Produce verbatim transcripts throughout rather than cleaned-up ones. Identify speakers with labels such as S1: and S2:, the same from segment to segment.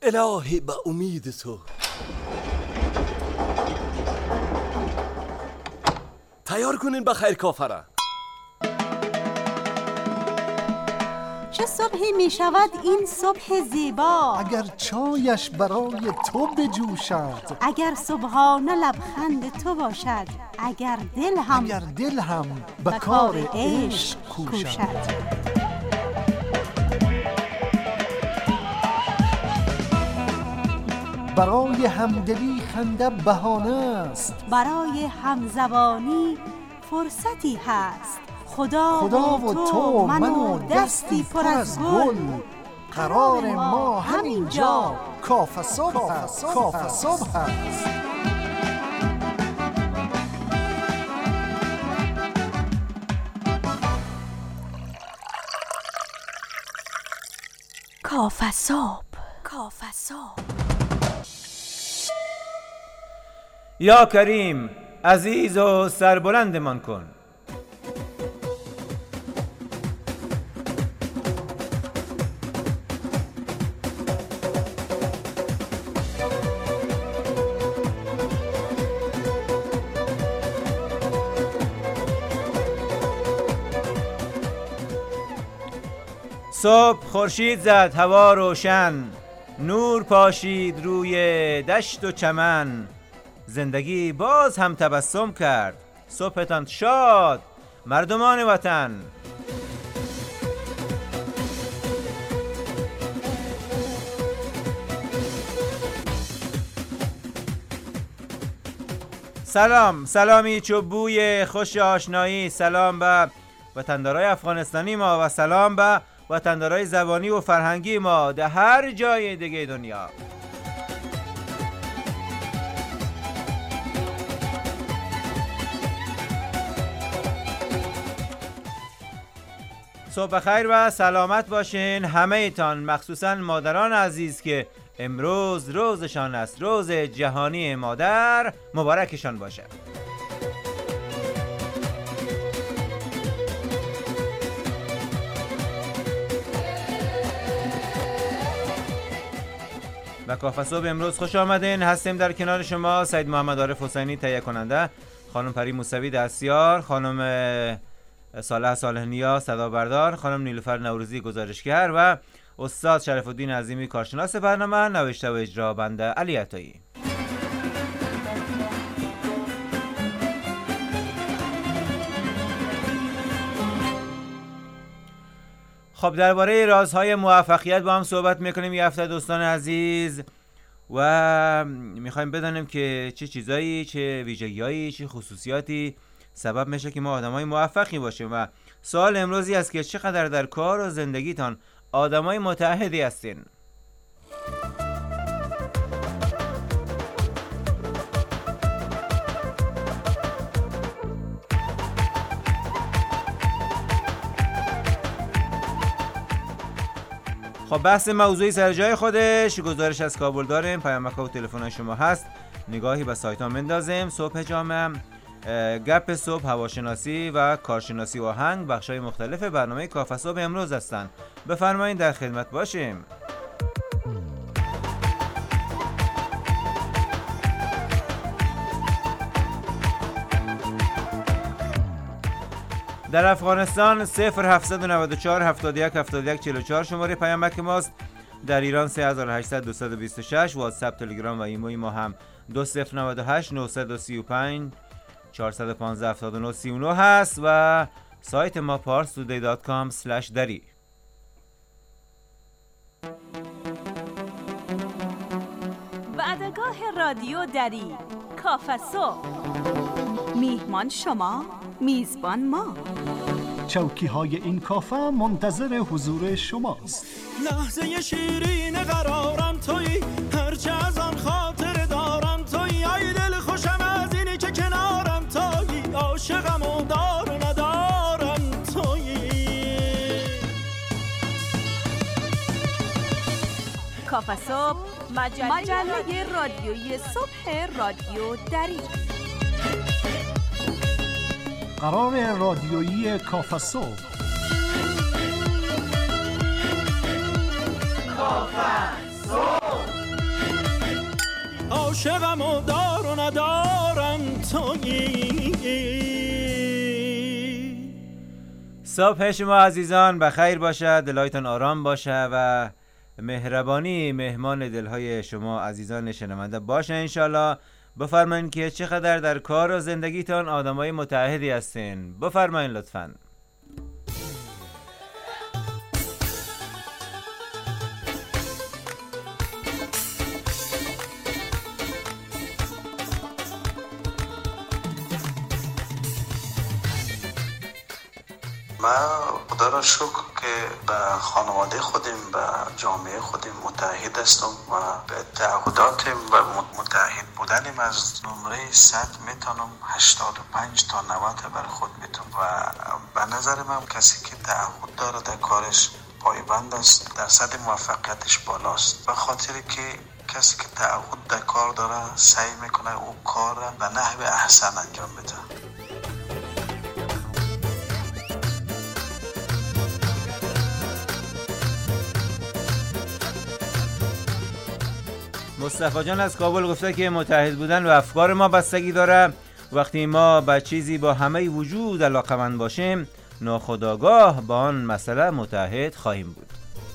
S1: الهی به امید تو. تیار کنین بخیر کافره.
S2: چه صبحی می شود این صبح زیبا،
S3: اگر چایش برای تو بجوشد،
S2: اگر صبحانه لبخند تو باشد، اگر دل هم
S3: اگر دل هم به
S2: کار
S3: کار
S2: عشق
S3: عشق
S2: کوشد.
S3: کوشد. برای همدلی خنده بهانه است،
S2: برای همزبانی فرصتی هست. خدا,
S3: خدا و تو من و دستی پر از گل، قرار ما همینجا کافه صبح است. کافه صبح است.
S2: کافه صبح. کافه صبح.
S4: یا کریم عزیز و سربلندمان کن. صبح خورشید زد، هوا روشن، نور پاشید روی دشت و چمن. زندگی باز هم تبسم کرد، صبحتان شاد مردمان وطن. سلام، سلامی چوبوی خوش آشنایی. سلام به وطندارای افغانستانی ما و سلام به وطندارای زبانی و فرهنگی ما در هر جای دیگه دنیا. صبح بخیر و سلامت باشین همه ایتان، مخصوصا مادران عزیز که امروز روزشان است. روز جهانی مادر، مبارکشان باشه. و کافه صبح امروز خوش آمدین. هستیم در کنار شما سید محمد عارف حسینی تهیه کننده، خانم پری موسوی دستیار، خانم صالح صالح نیا صدا بردار، خانم نیلوفر نوروزی گزارشگر و استاد شرف الدین عظیمی کارشناس برنامه، نوشته و اجرا بنده علی عطایی. خب درباره رازهای موفقیت با هم صحبت میکنیم یه هفته دوستان عزیز، و میخوایم بدانیم که چه چیزایی، چه ویژگی‌هایی، چه خصوصیاتی سبب میشه که ما آدمای موفقی باشیم. و سوال امروزی است که چقدر در کار و زندگیتان آدمای متعهدی هستین؟ خب بحث موضوعی سر جای خودش، گزارش از کابل داریم، پیامک و تلفن شما هست، نگاهی به سایت ها مندازیم. صبح جامعه، گپ صبح، هواشناسی و کارشناسی و آهنگ بخشای مختلف برنامه کافه صبح امروز هستند. بفرمایید در خدمت باشیم. در افغانستان صفر هفتصد و نود و چهار هفتاد و یک هفتاد و یک چهل و چهار شماره پیامک ماست. در ایران سه هزار و هشتصد دویست و بیست و شش. واتساپ، تلگرام و ایموی ما هم دو صفر نود و هشت نهصد و سی و پنج چهارصد و پانزده هفتاد و نه سی و نه هست و سایت ما پارس تودی دات کام اسلش دری.
S5: وعدگاه رادیو دری، کافه صبح. میهمان شما، میزبان ما.
S3: چوکی های این کافه منتظر حضور شماست.
S6: لحظه شیرین قرارم تویی، هرچه از آن خاطر دارم تویی. ای دل خوشم از اینی که کنارم تویی، عاشقم و دار و ندارم تویی.
S5: کافه صبح، مجله, مجله رادیویی صبح رادیو دری.
S3: قرار رادیویی کافه صبح.
S6: کافه صبح. عاشقم و دار و ندارم تویی.
S4: صبح شما عزیزان بخیر باشد، دلایتان آرام باشه و مهربانی مهمان دلهای شما عزیزان شنونده باشه انشالله. بفرمایید که چقدر در کار و زندگیتان آدمای متعهدی هستین. بفرمایید لطفاً.
S7: ما خدا را شکر که به خانواده خودیم به جامعه خودیم متحد هستم و به تعهدات و متحد بودنیم از نمره صد میتونم هشتاد و پنج تا نود بر خود میتونم و به نظر من کسی که تعهد داره در کارش پایبند است درصد موفقیتش بالاست، به خاطر که کسی که تعهد در کار داره سعی میکنه او کار را به نحو احسن انجام بده.
S4: مصطفی جان از کابل گفته که متحد بودن و افکار ما بستگی داره. وقتی ما به چیزی با همه وجود علاقمند باشیم ناخودآگاه با آن مسئله متحد خواهیم بود.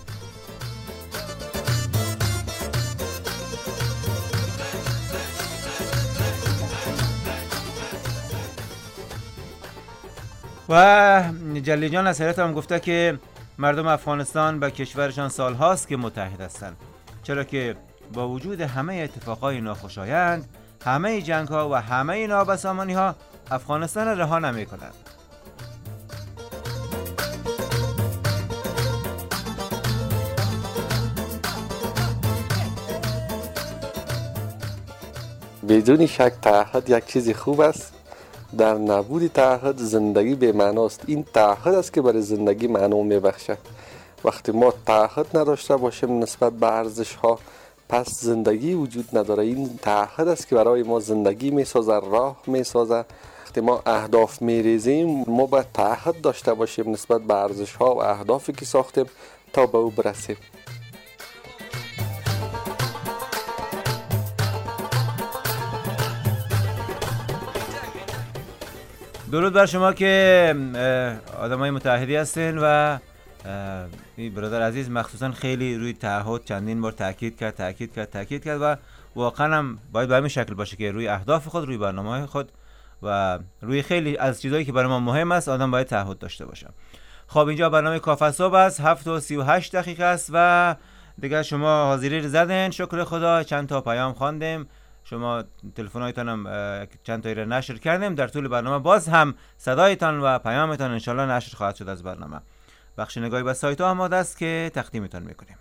S4: و جلی جان از هرات هم گفته که مردم افغانستان به کشورشان سال هاست که متحد هستند، چرا که با وجود همه اتفاقای ناخوشایند، همه جنگ ها و همه نابسامانی ها افغانستان را رها نمی کنند.
S8: بدون شک تعهد یک چیز خوب است. در نبود تعهد زندگی به معناست. این تعهد است که برای زندگی معنی میبخشه. وقتی ما تعهد نداشته باشیم نسبت به ارزش ها پس زندگی وجود نداره. این تعهد است که برای ما زندگی میسازه، راه میسازه. وقتی ما اهداف میریزیم ما باید تعهد داشته باشیم نسبت به ارزش ها و اهدافی که ساختیم تا به او برسیم.
S4: درود بر شما که آدمای متحدی هستین و این برادر عزیز مخصوصا خیلی روی تعهد چندین بار تاکید کرد تاکید کرد تاکید کرد و واقعا هم باید به همین شکل باشه که روی اهداف خود، روی برنامه‌های خود و روی خیلی از چیزایی که برای ما مهم است آدم باید تعهد داشته باشه. خب اینجا برنامه کافه صبح است، هفت و سی و هشت دقیقه است و دیگه شما حاضری رو زدین، شکر خدا. چند تا پیام خواندیم، شما تلفن‌هایتان هم چند تایی رو نشر کردیم. در طول برنامه باز هم صدایتان و پیامتان انشالله نشر خواهد شد از برنامه. بخش نگاهی به سایت ها آماده است که تقدیمتان میکنیم.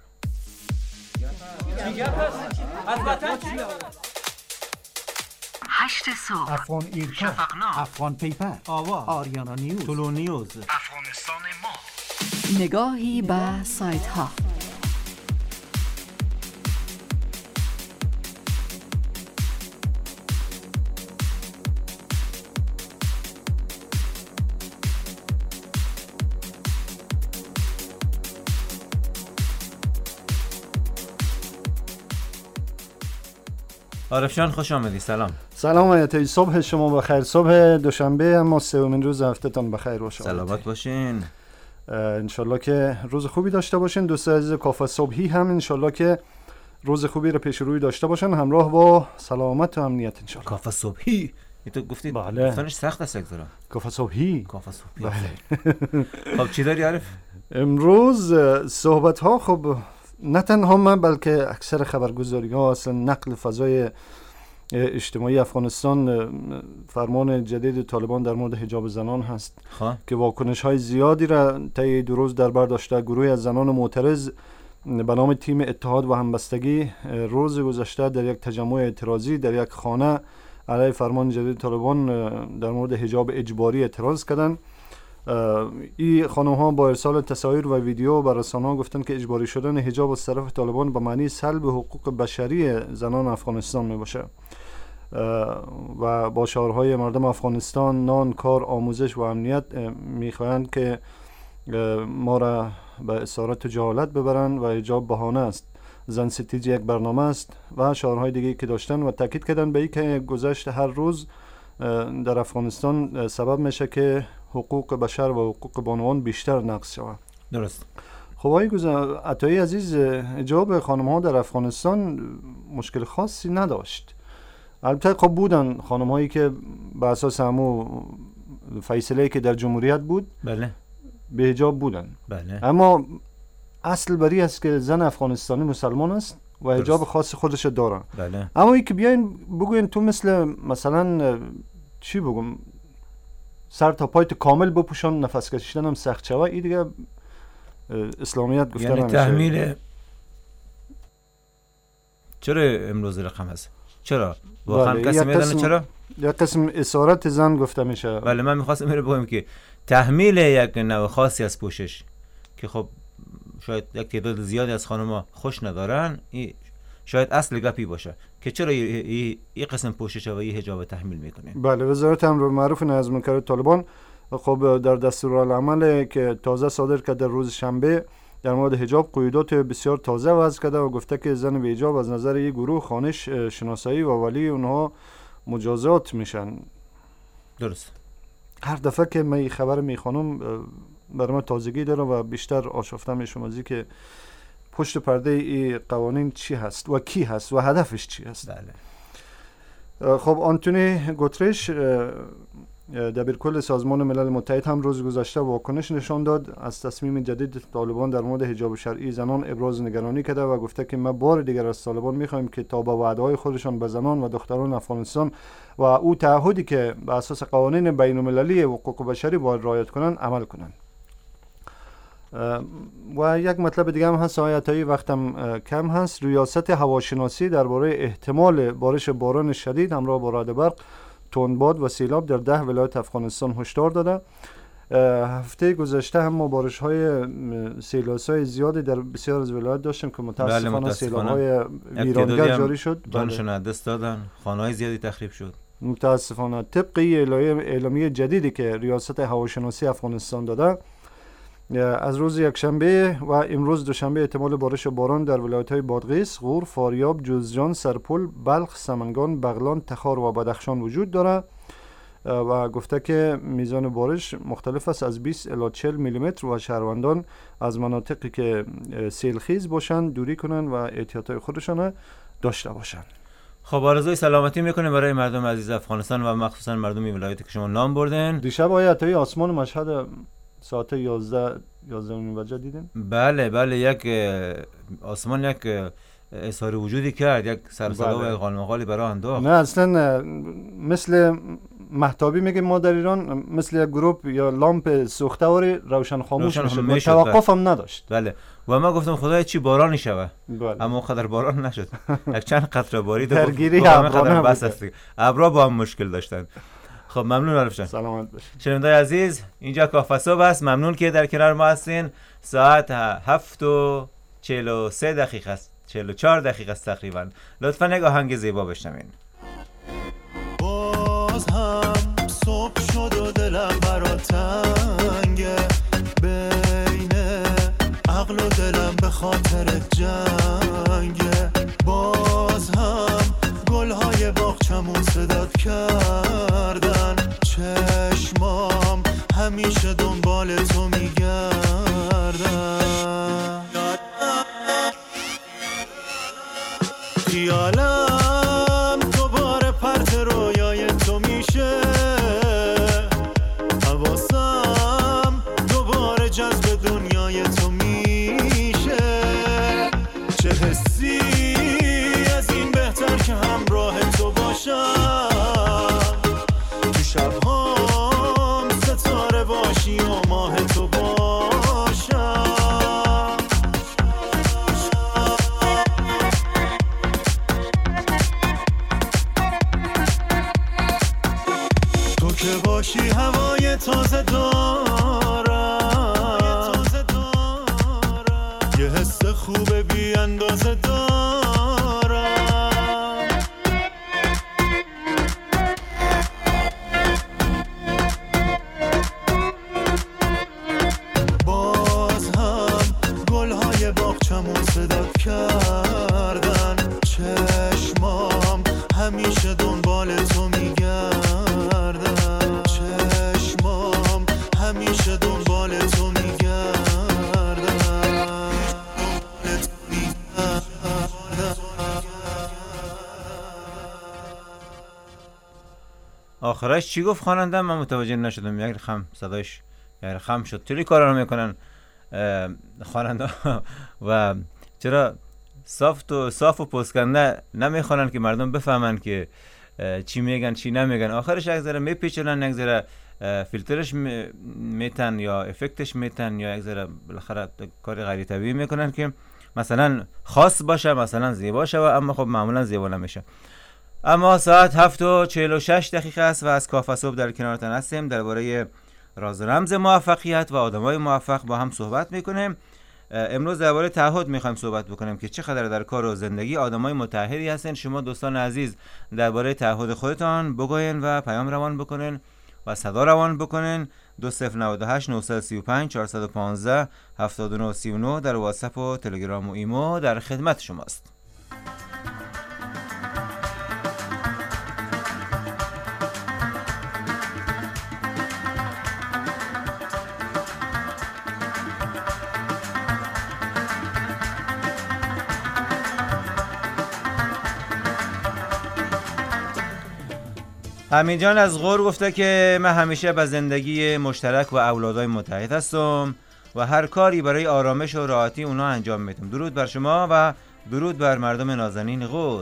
S9: هشت صبح،
S3: افغان ایرکا،
S9: شفقنامه،
S3: افغان پیپر،
S9: آواز،
S3: آریانا نیوز،
S9: طلو نیوز، افغانستان ما.
S5: نگاهی به سایت ها.
S4: عارف جان خوش آمدی. سلام.
S3: سلام آیت صبح شما بخیر. صبح دوشنبه اما سومین روز هفته‌تان بخیر باشه.
S4: سلامت باشین.
S3: انشالله که روز خوبی داشته باشین. دوست عزیز کافه صبحی هم انشالله که روز خوبی رو پیش روی داشته باشن همراه با سلامت و امنیت انشالله.
S4: کافه صبحی تو گفتید
S3: بله.
S4: گفتنش سخت است اکثرا.
S3: کافه صبحی.
S4: کافه صبحی.
S3: بله.
S4: خب چی داری عارف؟
S3: امروز صحبت ها خب نه تنها من بلکه اکثر خبرگزاری ها اصلا نقل فضای اجتماعی افغانستان فرمان جدید طالبان در مورد حجاب زنان هست خواه. که واکنش های زیادی را طی دو روز در بر داشته. گروهی از زنان معترض به نام تیم اتحاد و همبستگی روز گذشته در یک تجمع اعتراضی در یک خانه علیه فرمان جدید طالبان در مورد حجاب اجباری اعتراض کردند. این خانم ها با ارسال تصاویر و ویدیو به رسانه‌ها گفتند که اجباری شدن حجاب از طرف طالبان به معنی سلب حقوق بشری زنان افغانستان می باشه و با شعارهای مردم افغانستان نان، کار، آموزش و امنیت می خواهند که ما را به اسارت و جهالت ببرند و حجاب بهانه است. زن ستیج یک برنامه است و شعارهای دیگه که داشتن و تاکید کردن به این که گذشت هر روز در افغانستان سبب میشه که حقوق بشر و حقوق بانوان بیشتر نقض شود.
S4: درست.
S3: خب آقای عطایی عزیز، حجاب خانم ها در افغانستان مشکل خاصی نداشت. البته خب بودن خانم هایی که به اساس همو فیصله که در جمهوریت بود
S4: بله
S3: به حجاب بودن.
S4: بله.
S3: اما اصل بری است که زن افغانستانی مسلمان است و حجاب خاص خودش داره.
S4: بله.
S3: اما ای که بیاین بگوین تو مثل مثلا چی بگم سر تا پای تو کامل بپوشان، نفس کشیدن هم سخت شوه، این دیگه اسلامیت گفتن
S4: یعنی
S3: نمیشه.
S4: تحمیل چرا امروز رقم هست؟ چرا؟ واقعا کسی میدونه چرا؟
S3: یا قسم اسارت زن گفته میشه.
S4: بله من میخواستم میره بگم که تحمیل یک نوع خاصی از پوشش که خب شاید یک تعداد زیادی از خانم‌ها خوش ندارن، این شاید اصل گپی باشه که چرا این قسم پوشش و این حجاب تحمیل میکنه.
S3: بله، وزارت امر معروف نهی منکرات طالبان خب در دستورالعمل که تازه صادر کرد در روز شنبه در مورد حجاب قیودات بسیار تازه وضع کرده و گفته که زن بی حجاب از نظر یک گروه خانش شناسایی و ولی اونها مجازات میشن.
S4: درست.
S3: هر دفعه که من این خبر میخوانم برای من تازگی داره و بیشتر آشفته میشم از که پشت پرده این قوانین چی هست و کی هست و هدفش چی هست.
S4: بله.
S3: خب آنتونی گوترش دبیرکل سازمان ملل متحد هم روز گذشته واکنش نشان داد از تصمیم جدید طالبان در مورد حجاب شرعی زنان ابراز نگرانی کرده و گفته که ما بار دیگر از طالبان میخوایم که تا به وعده‌های خودشان به زنان و دختران افغانستان و او تعهدی که به اساس قوانین بین المللی حقوق بشری باید رعایت کنند عمل کنند. و یک مطلب دیگه هم هست آقای عطایی، وقتم کم هست. ریاست هواشناسی درباره احتمال بارش باران شدید همراه با رعد برق، تندباد و سیلاب در ده ولایت افغانستان هشدار داده. هفته گذشته هم ما بارش های سیلاب‌های های زیادی در بسیار از ولایت داشتیم که متاسفانه بله سیلاب های ویرانگر جاری شد،
S4: جانشون از دست دادن، خانه های زیادی تخریب شد
S3: متاسفانه. طبق اعلامیه جدیدی که ریاست هواشناسی افغانستان داده، از روز یکشنبه و امروز دوشنبه احتمال بارش باران در ولایت‌های بادغیس، غور، فاریاب، جوزجان، سرپل، بلخ، سمنگان، بغلان، تخار و بدخشان وجود داره و گفته که میزان بارش مختلف است از بیست الی چهل میلیمتر و شهروندان از مناطقی که سیلخیز باشند دوری کنن و احتیاطات خودشان داشته باشند.
S4: خب آرزوی سلامتی میکنیم برای مردم عزیز افغانستان و مخصوصا مردم این ولایتی که شما نام بردن.
S3: دیشب آیت های آسمان مشهد ساعت یازده یازده و نیم بجه دیدیم.
S4: بله بله یک آسمان یک اظهار وجودی کرد، یک سرسلا و غالمغالی برای انداخت.
S3: نه اصلا مثل مهتابی میگیم ما در ایران، مثل یک گروپ یا لامپ سوخته‌واری روشن خاموش میشد، توقف هم نداشت.
S4: بله و ما گفتم خدای چی بارانی شوه،
S3: بله.
S4: اما قدر باران نشد. یک چند قطره بارید
S3: درگیری ابرا
S4: بس است. ابرا با هم مشکل داشتن. خب ممنون عارف جان.
S3: سلامت باشید.
S4: شنوندای عزیز، اینجا کافه صبح است. ممنون که در کنار ما هستین. ساعت هفت و چهل و سه دقیقه است. چهل و چهار دقیقه است تقریبا. لطفا یک آهنگ زیبا بشنوین.
S6: باز هم صبح شد و دلم برات تنگه، بین عقل و دلم به خاطر جنگه. باز هم گلهای باغچمون صدات کردن، چشمام همیشه دنبال تو میگردن. خیالم دوباره پرت رویای تو میشه، حواسم دوباره جذب دنیای تو میشه. چه حسی از این بهتر که همراه تو باشم، تو شبهام ستاره باشی و ماه تو باشم. تو که باشی هوای تازه دارم، یه حس خوبه بی اندازه دارم. همیشه دنبال تو میگردم.
S4: آخرش چی گفت خواننده؟ من متوجه نشدم. یک رقم صداش یک رقم شد. چطوری کارا رو میکنن خواننده و چرا صاف و صاف و پوسکنده نمیخوانن که مردم بفهمن که چی میگن چی نمیگن؟ آخرش یک ذره میپیچونن، یک ذره فیلترش میتن یا افکتش میتن یا یک ذره بالاخره کار غیر طبیعی میکنن که مثلا خاص باشه، مثلا زیبا شه، اما خب معمولا زیبا نمیشه. اما ساعت هفت و چهل و شش دقیقه است و از کافه صبح در کنارتان هستیم. درباره راز و رمز موفقیت و آدمای موفق با هم صحبت میکنیم. امروز درباره تعهد میخوایم صحبت بکنیم که چقدر در کار و زندگی آدمای متعهدی هستن. شما دوستان عزیز درباره تعهد خودتان بگوین و پیام روان بکنین و صدا روان بکنین. دو صفر نود و هشت نه سه پنج چهار یک پنج هفت نه سه نه در واتساپ و تلگرام و ایمو در خدمت شماست. حمید جان از غور گفته که من همیشه به زندگی مشترک و اولادای متحد هستم و هر کاری برای آرامش و راحتی اونا انجام میدم. درود بر شما و درود بر مردم نازنین غور.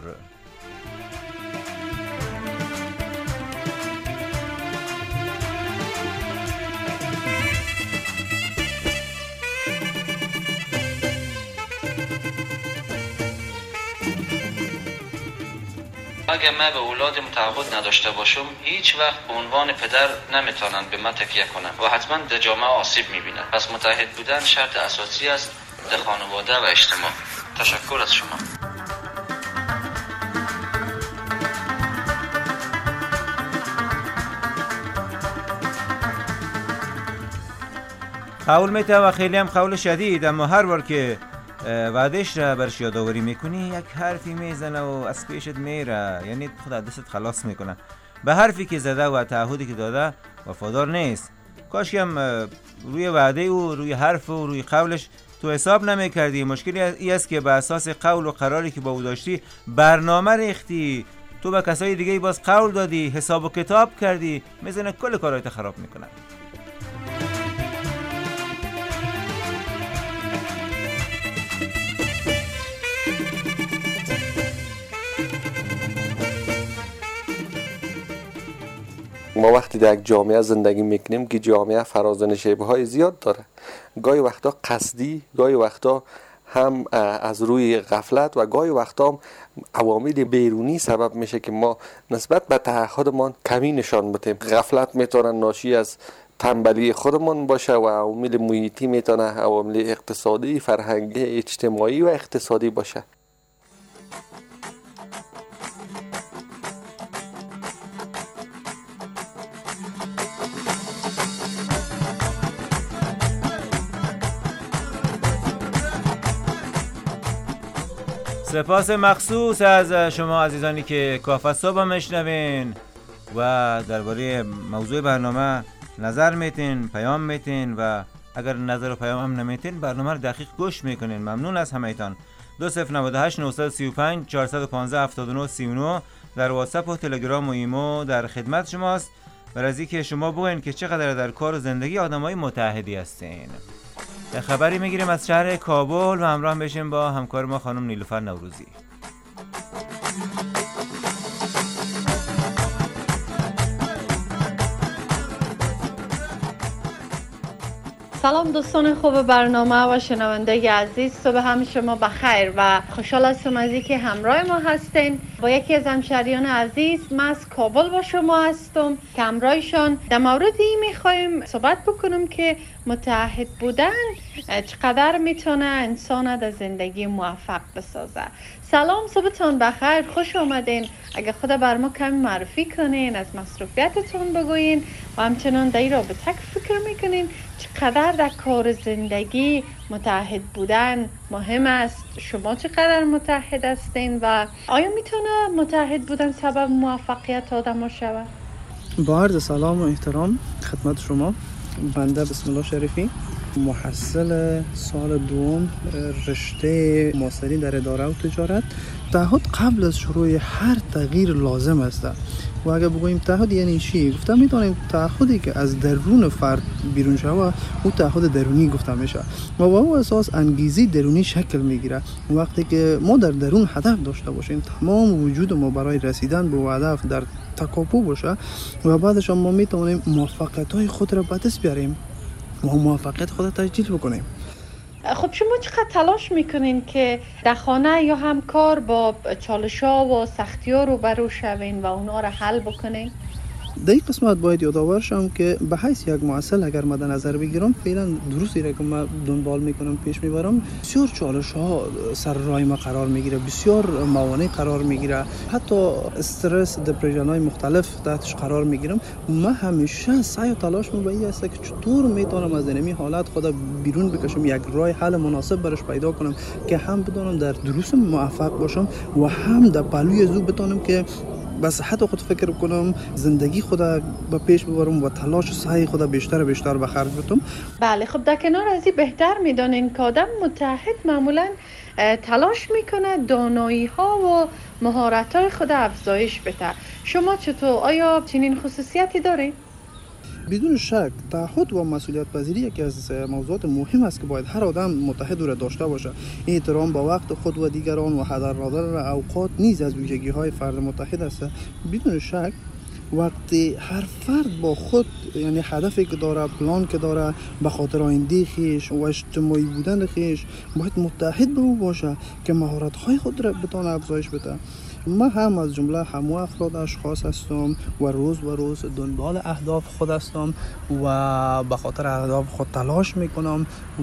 S10: اگر من به اولاد متعهد نداشته باشم، هیچ وقت به عنوان پدر نمیتونن به من تکیه کنن و حتما در جامعه آسیب میبینن. پس متعهد بودن شرط اساسی است در خانواده و اجتماع. تشکر از شما.
S4: قول میته و خیلی هم قول شدید، اما هر بار که وعدش را برش یادآوری میکنی یک حرفی میزنه و از پیشت میره، یعنی خود دستت خلاص میکنه. به حرفی که زده و تعهدی که داده وفادار نیست. کاش هم روی وعده و روی حرف و روی قولش تو حساب نمیکردی. مشکلی ای است که به اساس قول و قراری که با او داشتی برنامه ریختی، تو به کسای دیگه باز قول دادی، حساب و کتاب کردی، میزنه کل کارایت خراب میکنه.
S8: ما وقتی در یک جامعه زندگی میکنیم که جامعه فراز و نشیب‌های زیاد داره، گاهی وقتا قصدی، گاهی وقتا هم از روی غفلت و گاهی وقتا هم عوامل بیرونی سبب میشه که ما نسبت به تعهدمان کمی نشان بدیم. غفلت میتونه ناشی از تنبلی خودمان باشه و عوامل محیطی میتونه عوامل اقتصادی، فرهنگی، اجتماعی و اقتصادی باشه.
S4: سپاس مخصوص از شما عزیزانی که کافه صبح میشنوین و درباره موضوع برنامه نظر میتین، پیام میتین و اگر نظر و پیام هم نمیتین برنامه رو دقیق گوش میکنین. ممنون از همه‌تان. دو صفر نود و هشت نه سه پنج چهار یک پنج هفت نه سه نه در واتساپ و تلگرام و ایمو در خدمت شماست. برای که شما بگوین که چقدر در کار و زندگی آدمای متحدی هستین. خبری میگیریم از شهر کابل و همراه بشیم با همکار ما خانم نیلوفر نوروزی.
S11: سلام دوستان خوب برنامه و شنونده عزیز، صبح هم شما بخیر و خوشحال هستم از اینکه همراه ما هستین. با یکی از همشهریان عزیز من از کابل با شما هستم که همراهشان در موردی میخوایم صحبت بکنم که متعهد بودن چقدر میتونه انسان در زندگی موفق بسازه. سلام، صبحتون بخیر، خوش آمدین. اگه خدا بر ما کمی معرفی کنین، از مصروفیتتون بگوین و همچنان در این رابطه فکر میکنین چقدر در کار زندگی متعهد بودن مهم است. شما چقدر متعهد هستین و آیا میتونه متعهد بودن سبب موفقیت آدم ها شود؟
S12: با عرض سلام و احترام خدمت شما. بنده بسم الله شریفی، محصل سال دوم رشته ماستری در اداره و تجارت. تعهد قبل از شروع هر تغییر لازم است و اگر بگوییم تعهد یعنی چی، گفتم میتونیم تعهدی که از درون فرد بیرون شود او تعهد درونی گفته میشه و با او اساس انگیزه درونی شکل میگیره. وقتی که ما در درون هدف داشته باشیم، تمام وجود ما برای رسیدن به هدف در تکاپو باشه و بعدش ما میتونیم موفقیت های خود را به دست بیاریم و موفقیت خود را تسجیل بکنیم.
S11: خب شما چقدر تلاش میکنین که در خانه یا همکار با چالش‌ها و سختی‌ها روبرو شوین و اونا را حل بکنین؟
S12: در این قسمت باید یادآور شم که به حیث یک معسل اگر مد نظر بگیرم، فعلا درستی را که من دنبال میکنم پیش میبرم، بسیار چالش ها سر راه ما قرار میگیره، بسیار موانع قرار میگیره، حتی استرس، دپرشن های مختلف تحتش قرار میگیرم. من همیشه سعی و تلاش من به این است که چطور میتونم از این حالت خود بیرون بکشم، یک راه حل مناسب برش پیدا کنم که هم بدونم در دروس موفق باشم و هم در پهلوی زو بتونم که به صحت خود فکر کنم، زندگی خود به پیش ببرم و تلاش و سعی خود بیشتر و بیشتر به خرج بدم.
S11: بله، خب در کنار از این بهتر میدانین که آدم متحد معمولا تلاش میکنه دانایی ها و مهارت های خود افزایش بده. شما چطور؟ آیا چنین خصوصیتی دارین؟
S12: بدون شک تعهد و مسئولیت پذیری یکی از موضوعات مهم است که باید هر آدم متحد را داشته باشه. احترام به وقت خود و دیگران و هدر دادن اوقات نیز از ویژگی های فرد متحد است. بدون شک وقتی هر فرد با خود، یعنی هدفی که داره، پلان که داره، به خاطر آینده خویش و اجتماعی بودن خویش، باید متحد به او باشه که مهارت های خود را بتونه افزایش بده. من هم از جمله همو افراد اشخاص هستم و روز و روز دنبال اهداف خود هستم و به خاطر اهداف خود تلاش میکنم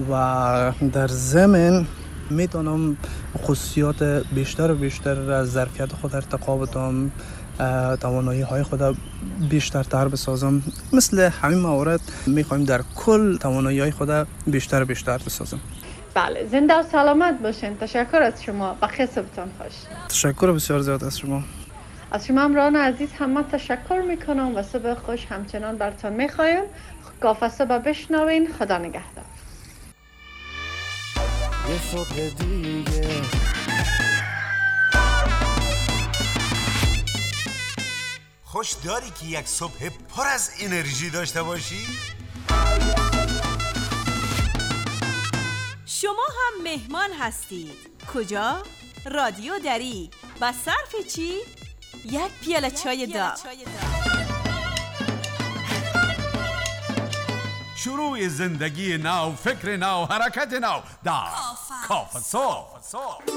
S12: و در ضمن میتونم خصوصیات بیشتر و بیشتر از ظرفیت خود ارتقا بدم، توانایی های خود بیشتر تر بسازم. مثل همین موارد میخوایم در کل توانایی های خود بیشتر و بیشتر بسازم.
S11: بله، زنده و سلامت باشین. تشکر از شما. بخیر صبحتون خوش.
S12: تشکر بسیار زیاد از شما.
S11: از شما همراهان عزیز همه تشکر میکنم و صبح خوش همچنان براتون میخوایم. گافه صبح بشنوین. خدا نگهدار.
S6: یه صبح دیگه
S13: خوش داری که یک صبح پر از انرژی داشته باشی؟
S5: شما هم مهمان هستید. کجا؟ رادیو دری. با صرف چی؟ یک پیاله چای داغ.
S13: شروع زندگی نو، فکر نو، حرکت نو در کافه صبح.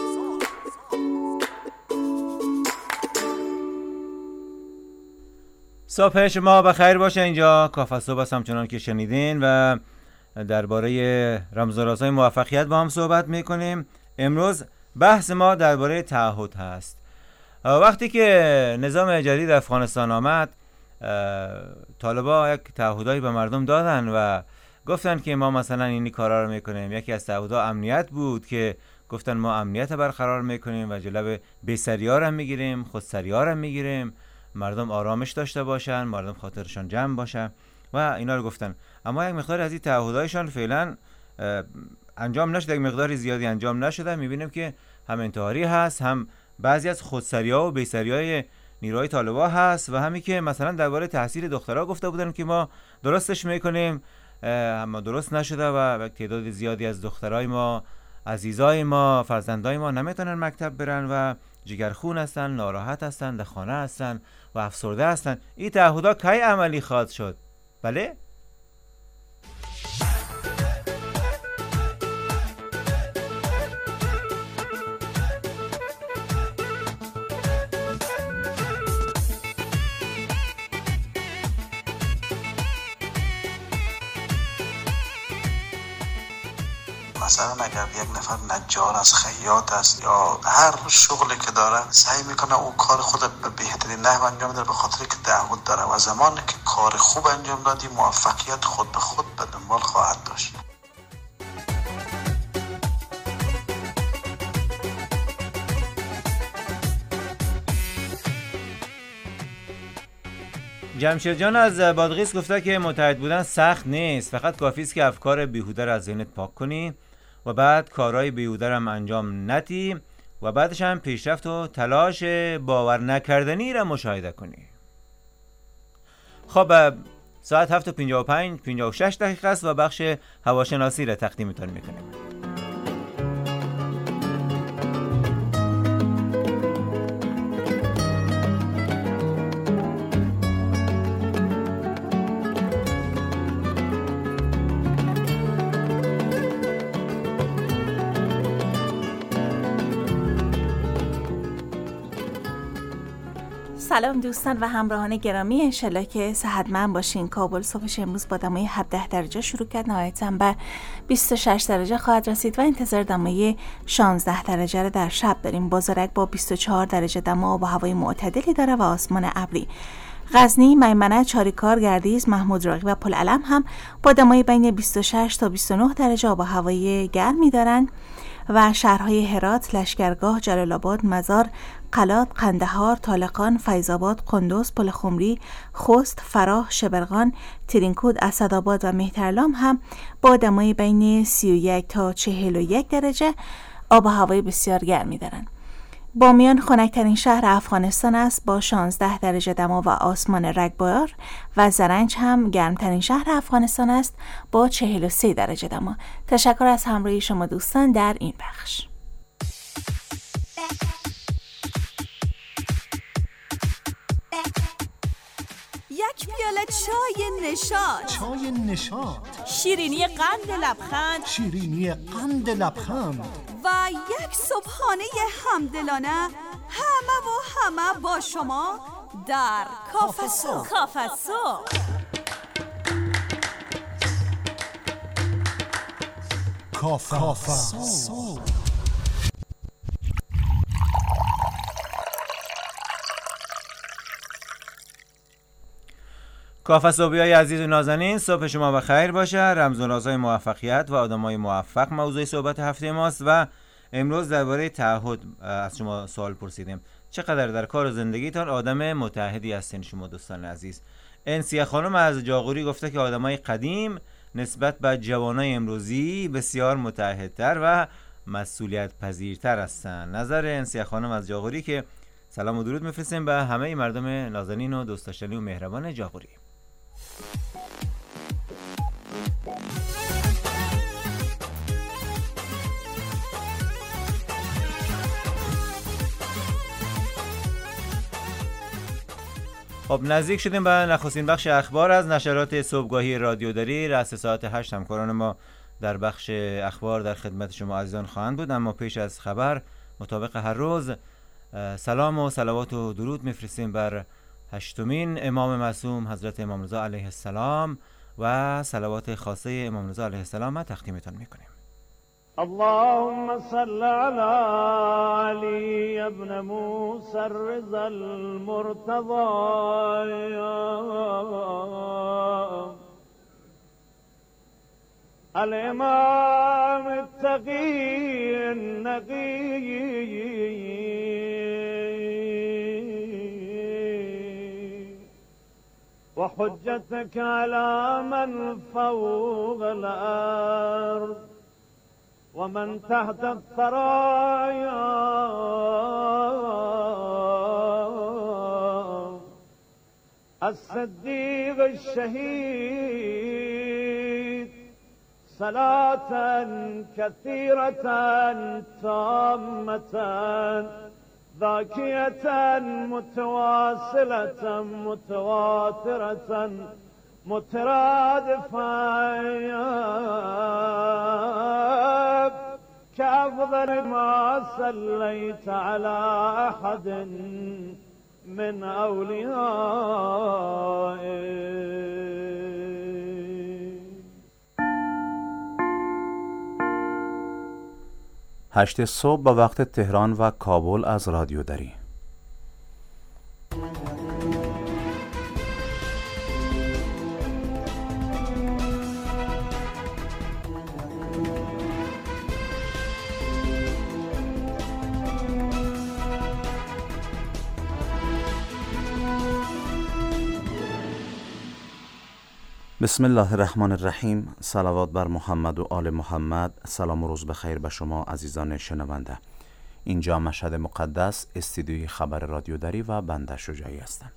S4: صبح شما بخیر باشه. اینجا کافه صبح است همچنان که شنیدین و درباره رمز و رازهای موفقیت با هم صحبت میکنیم. امروز بحث ما درباره تعهد هست. وقتی که نظام جدید افغانستان آمد، طالبا یک تعهدایی به مردم دادن و گفتن که ما مثلا اینی کارا رو میکنیم. یکی از تعهدها امنیت بود که گفتن ما امنیت برقرار میکنیم و جلب بی‌سری‌ها رو میگیریم، خودسری‌ها رو میگیریم، مردم آرامش داشته باشن، مردم خاطرشان جمع باشه و اینا رو گفتن. اما یک مقدار از این تعهدایشان فعلا انجام نشده، یک مقداری زیادی انجام نشده. میبینیم که هم انتحاری هست، هم بعضی از خودسری‌ها و بی‌سری‌های نیروهای طالبا هست و همین که مثلا درباره تحصیل دخترها گفته بودن که ما درستش میکنیم، اما درست نشده و تعداد زیادی از دخترای ما، عزیزای ما، فرزندای ما نمیتونن مکتب برن و جگرخون هستن، ناراحت هستن، در خانه هستن و افسرده هستن. این تعهدها کی عملی خواهد شد؟ بله؟
S7: مثلا اگر یک نفر نجار است، خیاط است یا هر شغلی که داره، سعی میکنه اون کار خود به بهترین نحو انجام بده به خاطر که تعهد داره و زمانی که کار خوب انجام دادی موفقیت خود به خود به دنبال خواهد داشت.
S4: جمشید جان از بادغیس گفته که متحد بودن سخت نیست، فقط کافی است که افکار بیهوده را از ذهنت پاک کنی و بعد کارهای بیهوده را هم انجام ندی و بعدش هم پیشرفت و تلاش باور نکردنی را مشاهده کنی. خب ساعت هفت و پنجاه و پنج پنجاه و شش دقیقه است و بخش هواشناسی را تقدیمتان میکنیم.
S14: سلام دوستان و همراهان گرامی، انشالله که صحتمند باشین. کابل صبحش امروز با دمای هفده درجه شروع کرد، نهایتاً به بیست و شش درجه خواهد رسید و انتظار دمای شانزده درجه را در شب داریم. بازارک با بیست و چهار درجه دما و هوای معتدلی داره و آسمان ابری. غزنی، میمنه، چاریکار، گردیز، محمود راغی و پل علم هم با دمای بین بیست و شش تا بیست و نه درجه و هوای گرمی دارند و شهرهای هرات، لشکرگاه، جلال آباد، مزار، قلات، قندهار، طالقان، فیض‌آباد، قندوز، پل خمری، خوست، فراه، شبرغان، ترینکود، اسدآباد و مهترلام هم با دمای بین سی و یک تا چهل و یک درجه آب و هوای بسیار گرمی دارند. بامیان خنک‌ترین شهر افغانستان است با شانزده درجه دما و آسمان رگبار و زرنج هم گرمترین شهر افغانستان است با چهل و سه درجه دما. تشکر از همراهی شما دوستان در این بخش.
S5: یک پیاله چای نشاط،
S15: چای نشاط،
S5: شیرینی قند لبخند،
S15: شیرینی قند لبخند
S5: و یک صبحانه همدلانه همه و همه با شما در کافه صبح. کافه صبح
S15: کافه صبح.
S4: کافه صبحیای عزیز و نازنین، صبح شما بخیر باشه. رمز و رازهای موفقیت و آدمای موفق موضوع صحبت هفته ماست و امروز درباره تعهد از شما سوال پرسیدیم. چقدر در کار و زندگیتان آدم متعهدی هستین شما دوستان عزیز؟ انسیه خانم از جاغوری گفته که آدمای قدیم نسبت به جوانای امروزی بسیار متعهدتر و مسئولیت پذیرتر هستند. نظر انسیه خانم از جاغوری که سلام و درود میفرستیم به همه مردم نازنین و دوست داشتنی و مهربان جاغوری. خب نزدیک شدیم به نخستین بخش اخبار از نشرات صبحگاهی رادیو دری. رأس ساعت هشت همکاران ما در بخش اخبار در خدمت شما عزیزان خواهند بود، اما پیش از خبر مطابق هر روز سلام و صلوات و درود میفرستیم بر هشتمین امام معصوم حضرت امام رضا علیه السلام و صلوات خاصه امام رضا علیه السلام ما تقدیمتان میکنیم.
S6: اللهم صل على علي ابن موسى الرضا المرتضى الامام التقي النقي وحجتك على من فوق الأرض ومن تحت الثرايا الصديق الشهيد صلاة كثيرة تامة ذاكية متواصلة متواترة مترادفة كأفضل ما صليت على أحد من أوليائك.
S16: هشت صبح به وقت تهران و کابل از رادیو دری. بسم الله الرحمن الرحیم. صلوات بر محمد و آل محمد. سلام و روز بخیر به شما عزیزان شنونده. اینجا مشهد مقدس، استودیوی خبر رادیو دری و بنده شجاعی هستم.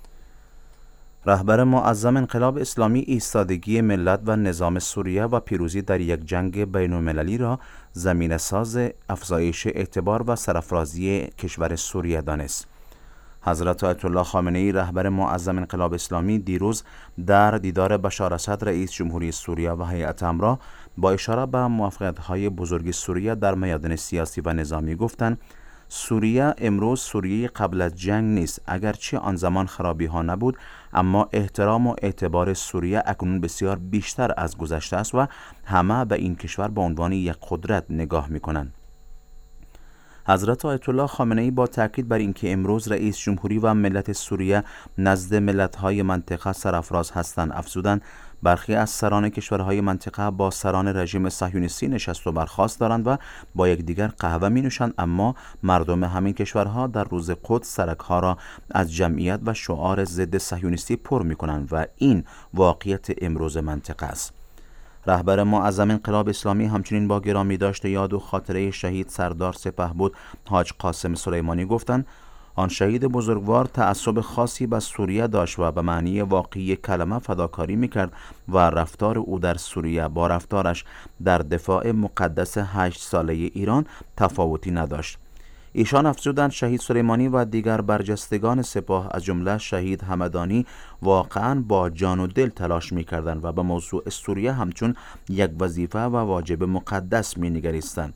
S16: رهبر معظم انقلاب اسلامی ایستادگی ملت و نظام سوریه و پیروزی در یک جنگ بین المللی را زمینه ساز افزایش اعتبار و سرافرازی کشور سوریه دانست. حضرت آیت الله خامنه ای رهبر معظم انقلاب اسلامی دیروز در دیدار بشار اسد رئیس جمهوری سوریه و هیئت امرا با اشاره به موفقیت‌های بزرگ سوریه در میدان سیاسی و نظامی گفتند سوریه امروز سوریه قبل از جنگ نیست. اگرچه آن زمان خرابی ها نبود، اما احترام و اعتبار سوریه اکنون بسیار بیشتر از گذشته است و همه به این کشور به عنوان یک قدرت نگاه می‌کنند. حضرت آیت الله خامنه ای با تاکید بر اینکه امروز رئیس جمهوری و ملت سوریه نزد ملت‌های منطقه سرافراز هستند افزودند برخی از سران کشورهای منطقه با سران رژیم صهیونیستی نشست و برخاست دارند و با یکدیگر قهوه می نوشند، اما مردم همین کشورها در روز قدس سرک‌ها را از جمعیت و شعار ضد صهیونیستی پر می کنند و این واقعیت امروز منطقه است. رهبر معظم انقلاب اسلامی همچنین با گرامی داشت یاد و خاطره شهید سردار سپهبد حاج قاسم سلیمانی گفتند آن شهید بزرگوار تعصب خاصی به سوریه داشت و به معنی واقعی کلمه فداکاری میکرد و رفتار او در سوریه با رفتارش در دفاع مقدس هشت ساله ایران تفاوتی نداشت. ایشان افزودند شهید سلیمانی و دیگر برجستگان سپاه از جمله شهید همدانی واقعا با جان و دل تلاش میکردند و به موضوع سوریه همچون یک وظیفه و واجب مقدس مینگریستند.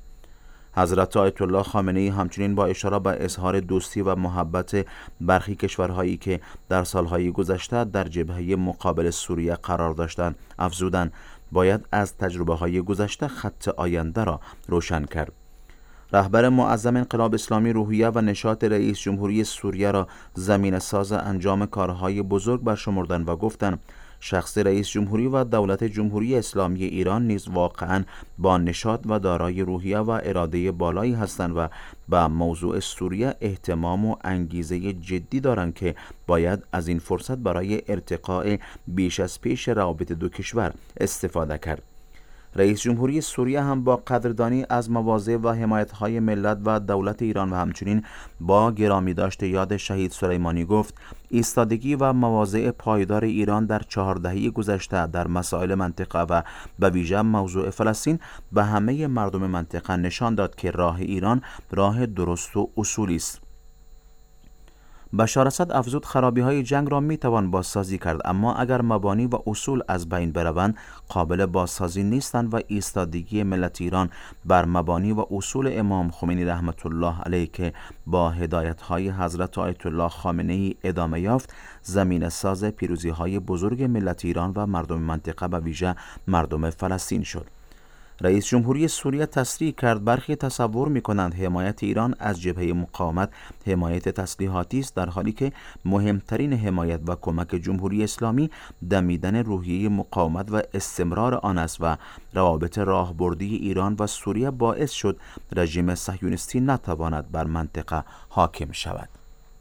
S16: حضرت آیت الله خامنه ای همچنین با اشاره به اظهار دوستی و محبت برخی کشورهایی که در سالهای گذشته در جبهه مقابل سوریه قرار داشتند افزودند باید از تجربه های گذشته خط آینده را روشن کرد. رهبر معظم انقلاب اسلامی روحیه و نشاط رئیس جمهوری سوریه را زمینه ساز انجام کارهای بزرگ برشمردند و گفتند شخص رئیس جمهوری و دولت جمهوری اسلامی ایران نیز واقعا با نشاط و دارای روحیه و اراده بالایی هستند و به موضوع سوریه اهتمام و انگیزه جدی دارند که باید از این فرصت برای ارتقاء بیش از پیش روابط دو کشور استفاده کرد. رئیس جمهوری سوریه هم با قدردانی از مواضع و حمایت‌های ملت و دولت ایران و همچنین با گرامی داشت یاد شهید سلیمانی گفت ایستادگی و مواضع پایدار ایران در چهار دهه گذشته در مسائل منطقه و به ویژه موضوع فلسطین به همه مردم منطقه نشان داد که راه ایران راه درست و اصولی است. بشار اسد افزود خرابی های جنگ را می توان بازسازی کرد، اما اگر مبانی و اصول از بین بروند قابل بازسازی نیستند و ایستادگی ملت ایران بر مبانی و اصول امام خمینی رحمت الله علیه که با هدایت های حضرت آیت الله خامنه ای ادامه یافت زمینه ساز پیروزی های بزرگ ملت ایران و مردم منطقه به ویژه مردم فلسطین شد. رئیس جمهوری سوریه تصریح کرد برخی تصور می‌کنند حمایت ایران از جبهه مقاومت حمایت تسلیحاتی است، در حالی که مهمترین حمایت و کمک جمهوری اسلامی دمیدن روحیه مقاومت و استمرار آن است و روابط راهبردی ایران و سوریه باعث شد رژیم صهیونیستی نتواند بر منطقه حاکم شود.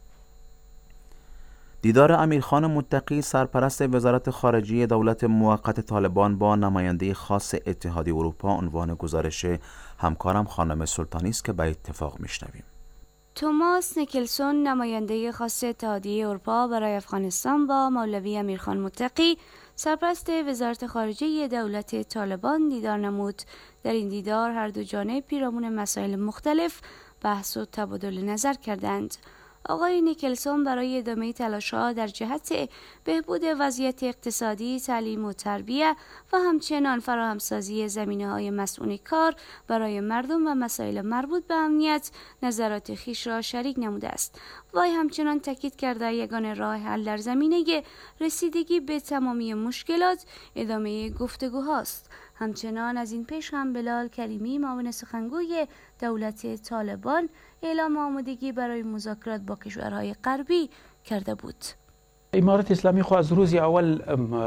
S16: دیدار امیرخان متقی سرپرست وزارت خارجه دولت موقت طالبان با نماینده خاص اتحادیه اروپا عنوان گزارش همکارم خانم سلطانی است که به اتفاق میشنویم.
S17: توماس نیکلسون نماینده خاص اتحادیه اروپا برای افغانستان با مولوی امیرخان متقی سرپرست وزارت خارجه دولت طالبان دیدار نمود. در این دیدار هر دو جانب پیرامون مسائل مختلف بحث و تبادل نظر کردند. آقای نیکلسون برای ادامه تلاش‌ها در جهت بهبود وضعیت اقتصادی، تعلیم و تربیت و همچنان فراهمسازی زمینه‌های مسئول کار برای مردم و مسائل مربوط به امنیت نظرات خویش را شریک نموده است. وی همچنان تاکید کرده یگانه راه حل در زمینه رسیدگی به تمامی مشکلات ادامه گفتگوهاست. همچنان از این پیش هم بلال کریمی معاون سخنگوی دولت طالبان اعلام آمادگی برای مذاکرات با کشورهای غربی کرده بود.
S18: امارت اسلامی خو از روز اول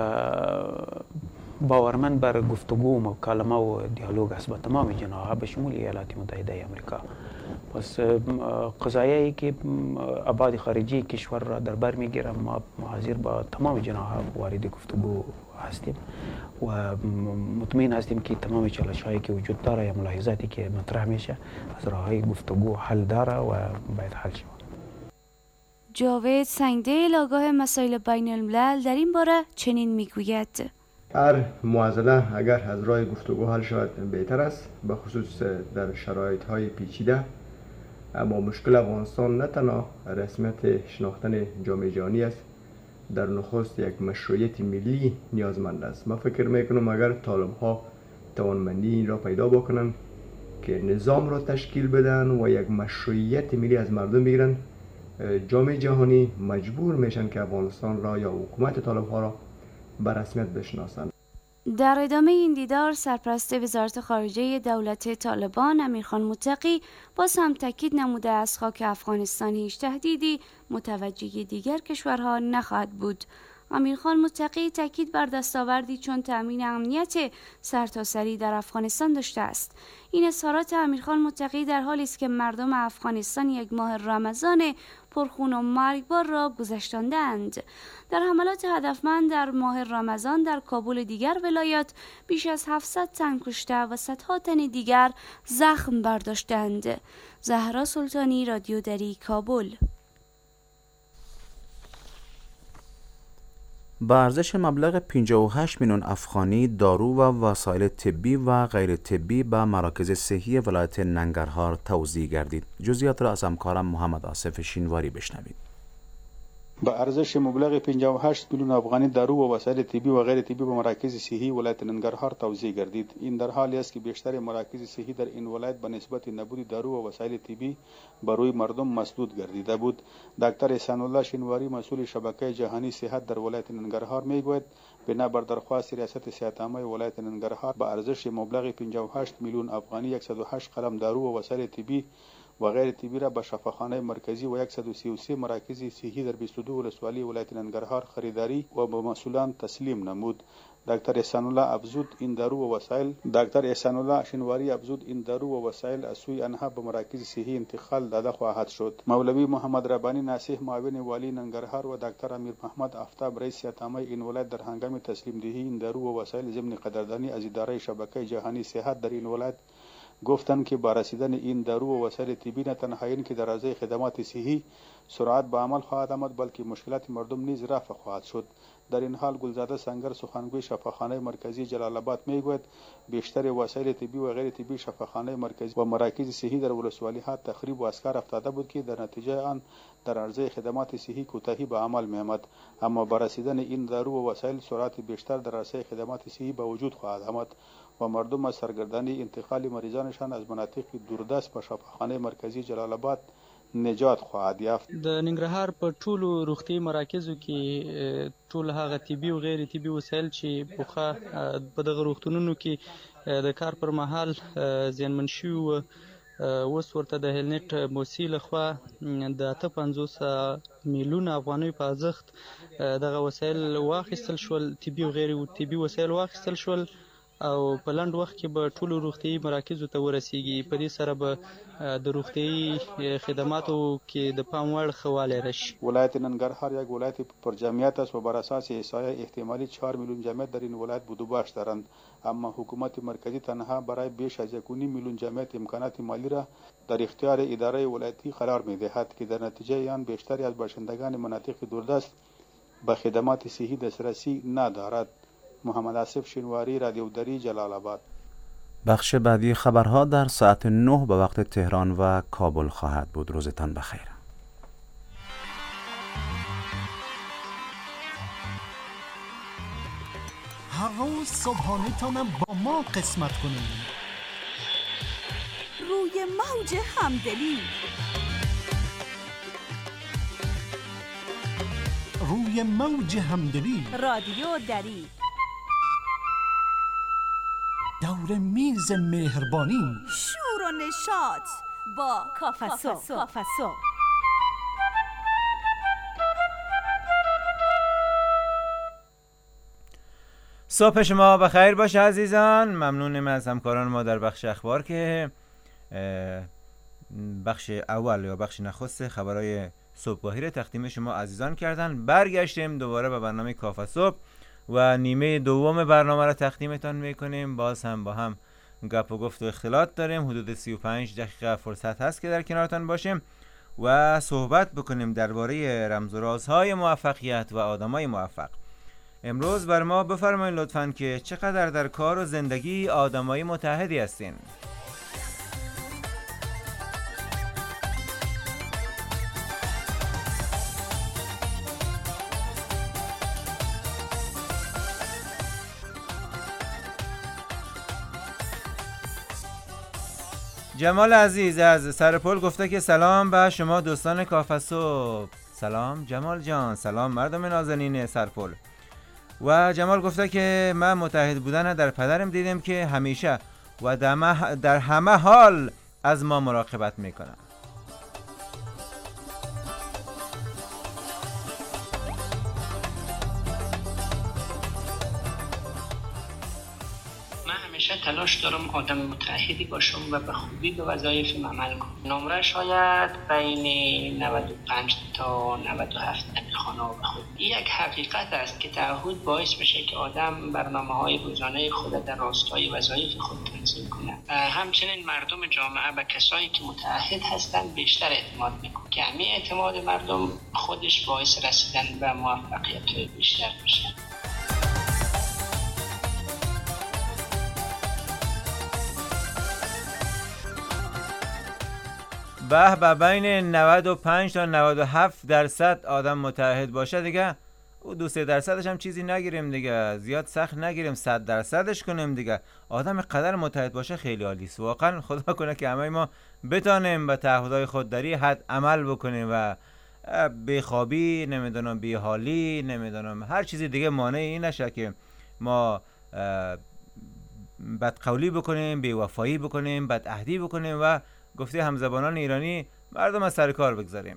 S18: باورمند بر گفتگو و مکالمه و دیالوگ است با تمام جناح‌ها به شمول ایالات متحده آمریکا. پس قضایایی که ابعاد خارجی کشور را در بر میگیرم ما حاضر با تمام جناح‌ها وارد گفتگو هستیم و مطمئن هستیم که تمام چالش هایی که وجود داره یا ملاحظاتی که مطرح میشه از راه های گفتگو حل داره و باید حل شود.
S17: جاوید سنگدل آگاه مسائل بین الملل در این باره چنین میگوید:
S19: هر معضله اگر از راه گفتگو حل شود بهتر است، به خصوص در شرایط های پیچیده. اما مشکل افغانستان نه تنها رسمیت شناختن جامعه جهانی است، در نخست یک مشروعیت ملی نیازمند است. من فکر میکنم اگر طالب ها توانمندی این را پیدا بکنن که نظام را تشکیل بدن و یک مشروعیت ملی از مردم بگیرن، جامعه جهانی مجبور میشن که افغانستان را یا حکومت طالب ها را به رسمیت بشناسند.
S17: در ادامه این دیدار سرپرست وزارت خارجه دولت طالبان امیرخان متقی باز هم تاکید نموده از خاک افغانستان هیچ تهدیدی متوجه دیگر کشورها نخواهد بود. امیرخان متقی تاکید بر دستاوردی چون تأمین امنیت سرتاسری در افغانستان داشته است. این اظهارات امیرخان متقی در حالی است که مردم افغانستان یک ماه رمضان پرخون و مرگبار را گذشتاندند. در حملات هدفمند در ماه رمضان در کابل و دیگر ولایات بیش از هفتصد تن کشته و صدها تن دیگر زخم برداشتند. زهرا سلطانی، رادیو دری، کابل.
S16: با ارزش مبلغ پنجاه و هشت میلیون افغانی دارو و وسایل طبی و غیر طبی به مراکز صحی ولایت ننگرهار توزیع گردید. جزئیات را از همکارم محمد آصف شینواری بشنوید.
S20: با ارزش مبلغ پنجاه و هشت میلیون افغانی دارو و وسایل طبی و غیر طبی به مراکز صحی ولایت ننگرهار توزیع گردید. این در حالی است که بیشتر مراکز صحی در این ولایت به نسبت نبود دارو و وسایل طبی بر روی مردم مسدود گردیده بود. دکتر احسان الله شینواری مسئول شبکه جهانی صحت در ولایت ننگرهار میگوید بنابر درخواست ریاست صحت عامه ولایت ننگرهار با ارزش مبلغ پنجاه و هشت میلیون افغانی صد و هشت قلم دارو و وسایل طبی و غیر طبی را به شفاخانه مرکزی و صد و سی و سه مراکز صحی در بیست و دو ولسوالی ولایت ننگرهار خریداری و به مسئولان تسلیم نمود. دکتر احسان الله افزود این دارو و وسایل دکتر احسان الله شینواری افزود این دارو و وسایل از سوی آنها به مراکز صحی انتقال داده خواهد شد. مولوی محمد ربانی ناصح معاون والی ننگرهار و دکتر امیر محمد آفتاب رئیس صحت عامه این ولایت در هنگام تسلیم دهی این دارو و وسایل ضمن قدردانی از اداره شبکه جهانی صحت در این ولایت گفتند که با رسیدن این دارو و وسایل طبی نه تنها این که در عرضه خدمات صحی سرعت به عمل خواهد آمد بلکه مشکلات مردم نیز رفع خواهد شد. در این حال گلزاده سنگر سخنگوی شفاخانه مرکزی جلال آباد میگوید بیشتر وسایل طبی و غیر طبی شفاخانه مرکزی و مراکز صحی در ولسوالی ها تخریب و اسکار افتاده بود که در نتیجه آن در عرضه خدمات صحی کوتاهی به عمل می آمد. اما با رسیدن این دارو و وسایل سرعت بیشتر در عرضه خدمات صحی به وجود خواهد آمد و مردم از سرگردانی انتقال مریضانشان از مناطق دوردست به شفاخانه مرکزی جلال آباد نجات خواهد یافت.
S21: د ننګرهار په ټولو روغتي مراکزو کې ټول هغه طبي او غیر طبي وسایل چې پوخه په دغه روغتونونو کې د کار پر مهال زیانمن شوي و اوس ورته د هیلنټ موسسې لخوا د اته پنځوس میلیونه افغانیو په ارزښت دغه وسایل واخیستل شول، طبي او غیر طبي وسایل واخیستل شول او په لنډ وخت کې به ټولو روغتیايي مراکزو ته ورسیږي. په دې سره به د روغتیايي خدماتو کې د پام وړ ښه والی راشي.
S20: ولایت ننگرهار یک ولایت پر جمعیت است و بر اساس احصایه احتمالی چهار میلیون جمعیت در این ولایت بود و باش دارند، اما حکومت مرکزی تنها برای بیش از یک و نیم میلیون جمعیت امکانات مالی را در اختیار اداره ولایتی قرار می‌دهد که در نتیجه آن بیشتری از باشندگان مناطق دوردست به خدمات صحی دسترسی ندارد. محمد آصف شینواری، رادیو دری، جلال آباد.
S16: بخش بعدی خبرها در ساعت نه به وقت تهران و کابل خواهد بود. روزتان بخیر.
S15: هر روز صبحانه تانم با ما قسمت کنید.
S5: روی موج همدلی
S15: روی موج همدلی
S5: رادیو دری
S15: دور میز مهربانی
S5: شور و نشاط با کافسو کافسو
S4: صبح شما بخیر باشه عزیزان. ممنونم از همکاران ما در بخش اخبار که بخش اول یا بخش نخست خبرهای صبحگاهی را تقدیم شما عزیزان کردن. برگشتیم دوباره به برنامه کافه صبح و نیمه دوم برنامه را تقدیمتان میکنیم. باز هم با هم گپ و گفت و اختلاط داریم. حدود سی و پنج دقیقه فرصت هست که در کنارتان باشیم و صحبت بکنیم درباره رمز و رازهای موفقیت و آدمای موفق. امروز بر ما بفرمایید لطفاً که چقدر در کار و زندگی آدمای متحدی هستین. جمال عزیز از سرپل گفته که سلام به شما دوستان کافه صبح. سلام جمال جان، سلام مردم نازنین سرپل. و جمال گفته که من متحد بودن در پدرم دیدم که همیشه و در همه حال از ما مراقبت میکنه.
S1: تلاش دارم آدم متحدی باشم و به خوبی به وظایفم عمل کنم. نمره شاید بین نود و پنج تا نود و هفت نمیخوانه به خود. این یک حقیقت است که تعهد باعث بشه که آدم برنامه‌های روزانه خود در راستای وظایف خود تنظیم کنه. همچنین مردم جامعه به کسایی که متحد هستند بیشتر اعتماد میکنه که همین اعتماد مردم خودش باعث رسیدن به موفقیت بیشتر میشه.
S4: به به بین نود و پنج تا نود و هفت درصد آدم متحد باشه دیگه، او دو سه درصدش هم چیزی نگیریم دیگه، زیاد سخت نگیریم، صد درصدش کنیم دیگه. آدم قدر متحد باشه خیلی عالی است. واقعا خدا کنه که همه ما بتانیم به تعهدهای خود در این حد عمل بکنیم و بیخوابی، نمیدونم بیحالی، نمیدونم هر چیزی دیگه مانع این نشه که ما بدقولی بکنیم، بیوفایی بکنیم، بدعهدی بکنیم و گفته همزبانان ایرانی مردم از سر کار بگذاریم.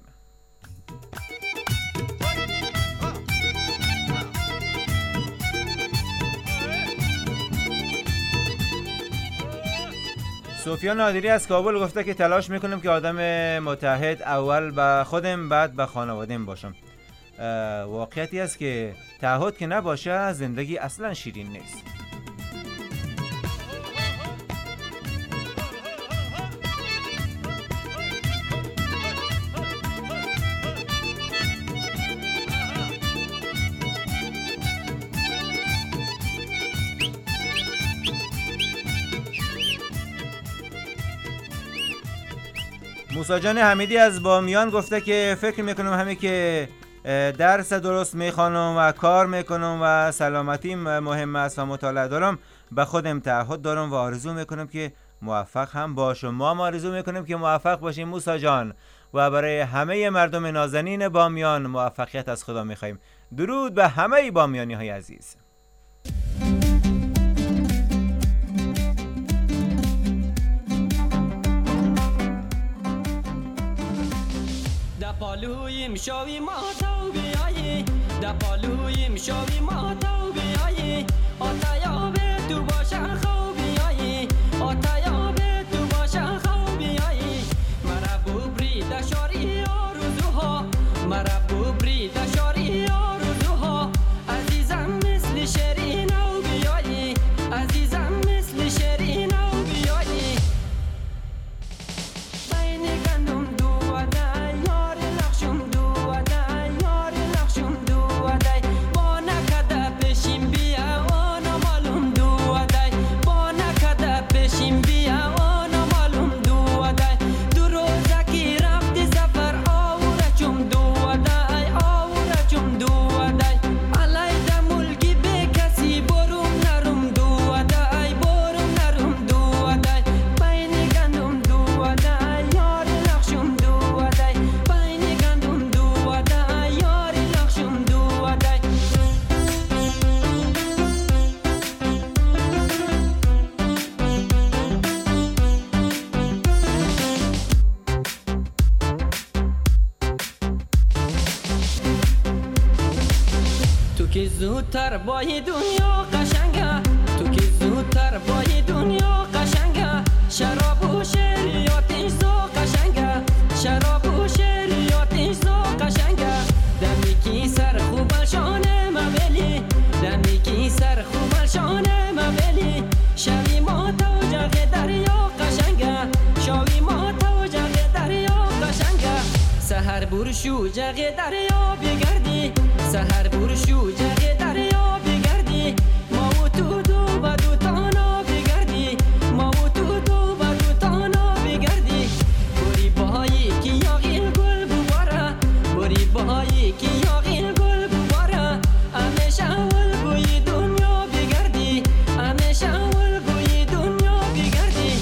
S4: سفیان نادری از کابل گفته که تلاش میکنم که آدم متحد اول به خودم بعد به خانواده‌ام باشم. واقعیتی است که تعهد که نباشه زندگی اصلا شیرین نیست. موسی جان حمیدی از بامیان گفته که فکر میکنم همین که درس درست میخوانم و کار میکنم و سلامتیم مهم است و مطالعه دارم، به خودم تعهد دارم و آرزو میکنم که موفق هم باشم. ما هم آرزو میکنم که موفق باشیم موسی جان و برای همه مردم نازنین بامیان موفقیت از خدا میخوایم. درود به همه بامیانی های عزیز.
S6: پالویم شاوی ما تو بیایی، در پالویم شاوی ما تو بیایی، آتایا به تو باشه خو بیایی، آتایا به تو باشه خو بیایی. مرا ببری دشاری آرزوها، مرا ببری دشاری آرزوها. عزیزم مثل شیرین او بیایی، عزیزم مثل شیرین او بیایی. بین گندم دو و دای که زودتر بای دنیا قشنگه، تو که زودتر بای دنیا قشنگه. شراب و شریاتش زو قشنگه، شراب و شریاتش زو قشنگه. دمی کی سر خوب شانه مبلی، دمی کی
S2: برشو جغ دریا بگردی سحر برشو جغ دریا بگردی ما و تو دو و دو تانا بگردی ما و تو دو و دو تانا بگردی بری بهایی که یاغیل گل بباره بری بهایی که یاغیل گل بباره همیشه اول گوی دنیا بگردی همیشه اول گوی دنیا بگردی.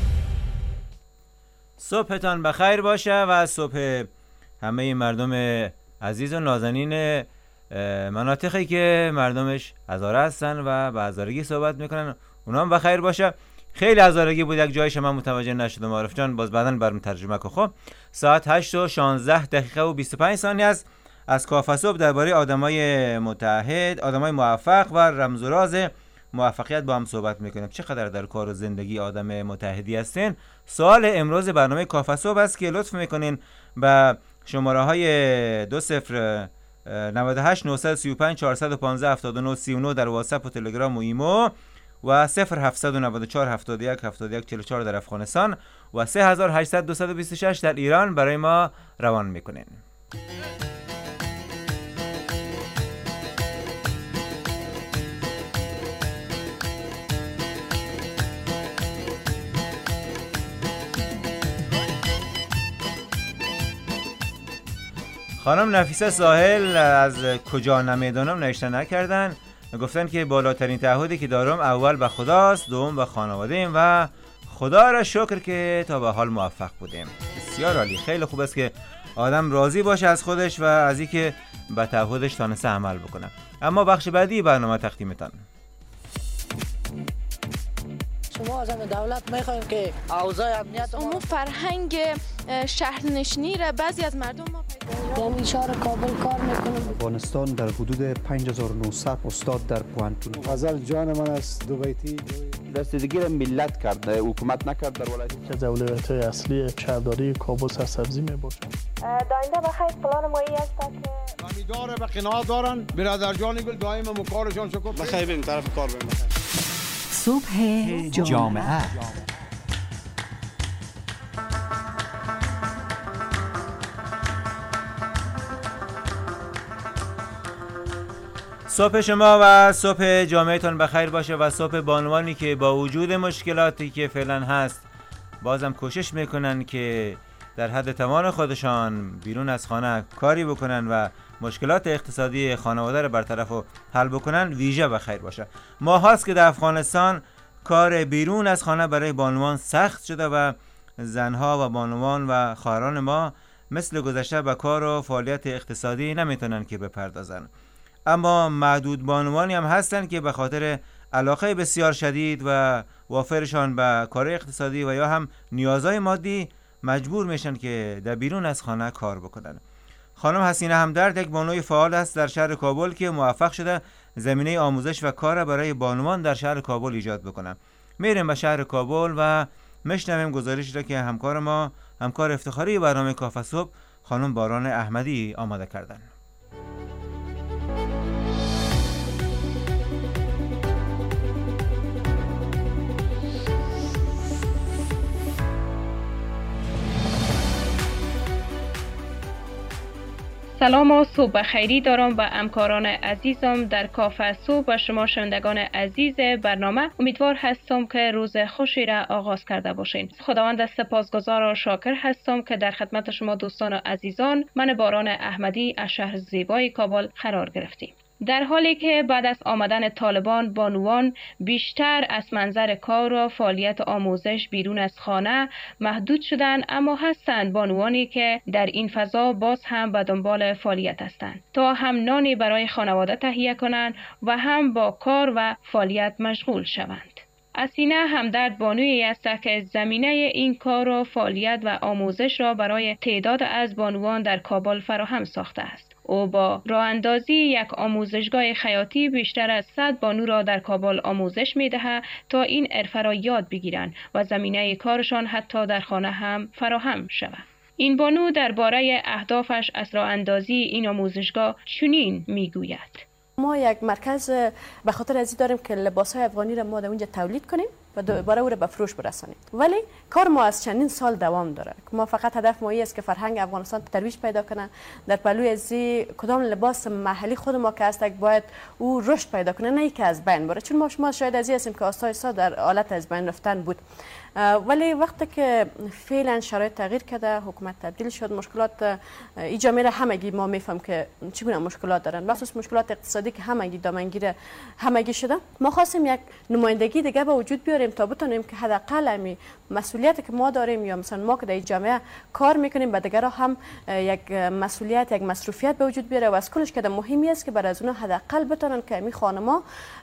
S4: صبحتان بخیر باشه و صبح همه مردم عزیز و نازنین مناطقی که مردمش هزاره هستن و به هزارگی صحبت میکنن اونا هم بخیر باشه. خیلی هزارگی بود یک جایش من متوجه نشدم عارف جان، باز بعداً برام ترجمه کن. خب ساعت هشت و شانزده دقیقه و بیست و پنج ثانیه است. از کافه صبح درباره آدمای متحد، آدمای موفق و رمز و راز موفقیت با هم صحبت میکنیم. چقدر در کار و زندگی آدم متحدی هستین؟ سوال امروز برنامه کافه صبح است که لطف میکنین به شماره های دو صفر نود و هشت نهصد و سی و پنج چهارصد و پانزده هفتاد و نه سی و نه در واتساپ و تلگرام و ایمو و صفر هفتصد و نود و چهار هفتاد و یک هفتاد و یک چهل و چهار در افغانستان و سه هزار و هشتصد دویست و بیست و شش در ایران برای ما روان میکنین. خانم نفیسه ساحل از کجا نمیدانم نوشته نکردن، گفتن که بالاترین تعهدی که دارم اول به خداست، دوم به خانواده‌ام و خدا را شکر که تا به حال موفق بودیم. بسیار عالی، خیلی خوب است که آدم راضی باشه از خودش و از اینکه به تعهدش تانسته عمل بکنه. اما بخش بعدی برنامه تقدیمتان.
S22: شما از دولت میخوایم که اوضاع امنیت
S23: امور فرهنگ شهرنشینی را بعضی از مردم ما
S22: پیدا در اشاره کابل کار میکنم.
S18: افغانستان در حدود پنج هزار و نهصد استاد در پوانتون.
S24: غزل جان من است دو بیتی
S25: رسیدگی ملت کرد، حکومت نکرد در ولایت.
S26: که از اولویت‌های اصلی شهرداری کابل سرسبزی میباشد.
S23: داینده بخیر پلان مایی است که
S24: زمیندار به قناعت دارن برادر جان گل دائما مکارشان شکر
S25: بخیر بریم طرف کار بریم.
S15: صبح جامعه
S4: صبح شما و صبح جامعهتان بخیر باشه و صبح بانوانی که با وجود مشکلاتی که فعلا هست بازم کوشش میکنن که در حد توان خودشان بیرون از خانه کاری بکنن و مشکلات اقتصادی خانواده رو برطرف و حل بکنن، ویژه بخیر باشه. ما هاست که در افغانستان کار بیرون از خانه برای بانوان سخت شده و زنها و بانوان و خواهران ما مثل گذشته به کار و فعالیت اقتصادی نمیتونن که بپردازن. اما معدود بانوانی هم هستن که به خاطر علاقه بسیار شدید و وافرشان به کار اقتصادی و یا هم نیازهای مادی مجبور میشن که در بیرون از خانه کار بکنن. خانم حسینه همدرد یک بانوی فعال است در شهر کابل که موفق شده زمینه آموزش و کار برای بانوان در شهر کابل ایجاد بکنه. میریم به شهر کابل و میشنویم گزارش را که همکار ما، همکار افتخاری برنامه کافه صبح، خانم باران احمدی آماده کردن.
S27: سلام و صبح خیری دارم به همکاران عزیزم در کافه صبح و شما شنوندگان عزیز برنامه. امیدوار هستم که روز خوشی را آغاز کرده باشین. خداوند سپاسگزار و شاکر هستم که در خدمت شما دوستان و عزیزان من باران احمدی از شهر زیبای کابل قرار گرفتیم. در حالی که بعد از آمدن طالبان بانوان بیشتر از منظر کار و فعالیت آموزش بیرون از خانه محدود شدند، اما هستند بانوانی که در این فضا باز هم به دنبال فعالیت هستند تا هم نانی برای خانواده تهیه کنند و هم با کار و فعالیت مشغول شوند. حسینه همدرد بانویی است که زمینه این کار و فعالیت و آموزش را برای تعداد از بانوان در کابل فراهم ساخته است. او با راه اندازی یک آموزشگاه خیاطی بیشتر از صد بانو را در کابل آموزش می‌دهد تا این حرفه را یاد بگیرند و زمینه کارشان حتی در خانه هم فراهم شود. این بانو درباره اهدافش از راه اندازی این آموزشگاه چنین میگوید:
S28: ما یک مرکز به خاطر ازی داریم که لباس‌های افغانی را ما در اونجا تولید کنیم
S3: و دوباره او را به فروش برسانیم. ولی کار ما از چندین سال دوام داره. ما فقط هدف ما است که فرهنگ افغانستان ترویج پیدا کنه. در پهلوی ازی کدام لباس محلی خود ما که است باید او رشد پیدا کنه، نه اینکه از بین بره. چون ما شما شاید از این هستیم که آسای سا در حالت از بین رفتن بود. ولی وقتی که فعلا شرایط تغییر کرده، حکومت تبدیل شد، مشکلات ای جامعه را همگی ما میفهم که چگونه مشکلات دارن، بخصوص مشکلات اقتصادی که همگی دامنگیر همگی شده. ما خواستیم یک نمایندگی دیگه به وجود بیاریم تا بتونیم که حداقل امی مسئولیتی که ما داریم یا مثلا ما که در جامعه کار میکنیم به دیگرها هم یک مسئولیت، یک مصروفیت به وجود بیاره و از کلش که مهمی است که برای از اونها حداقل بتونن که می خانما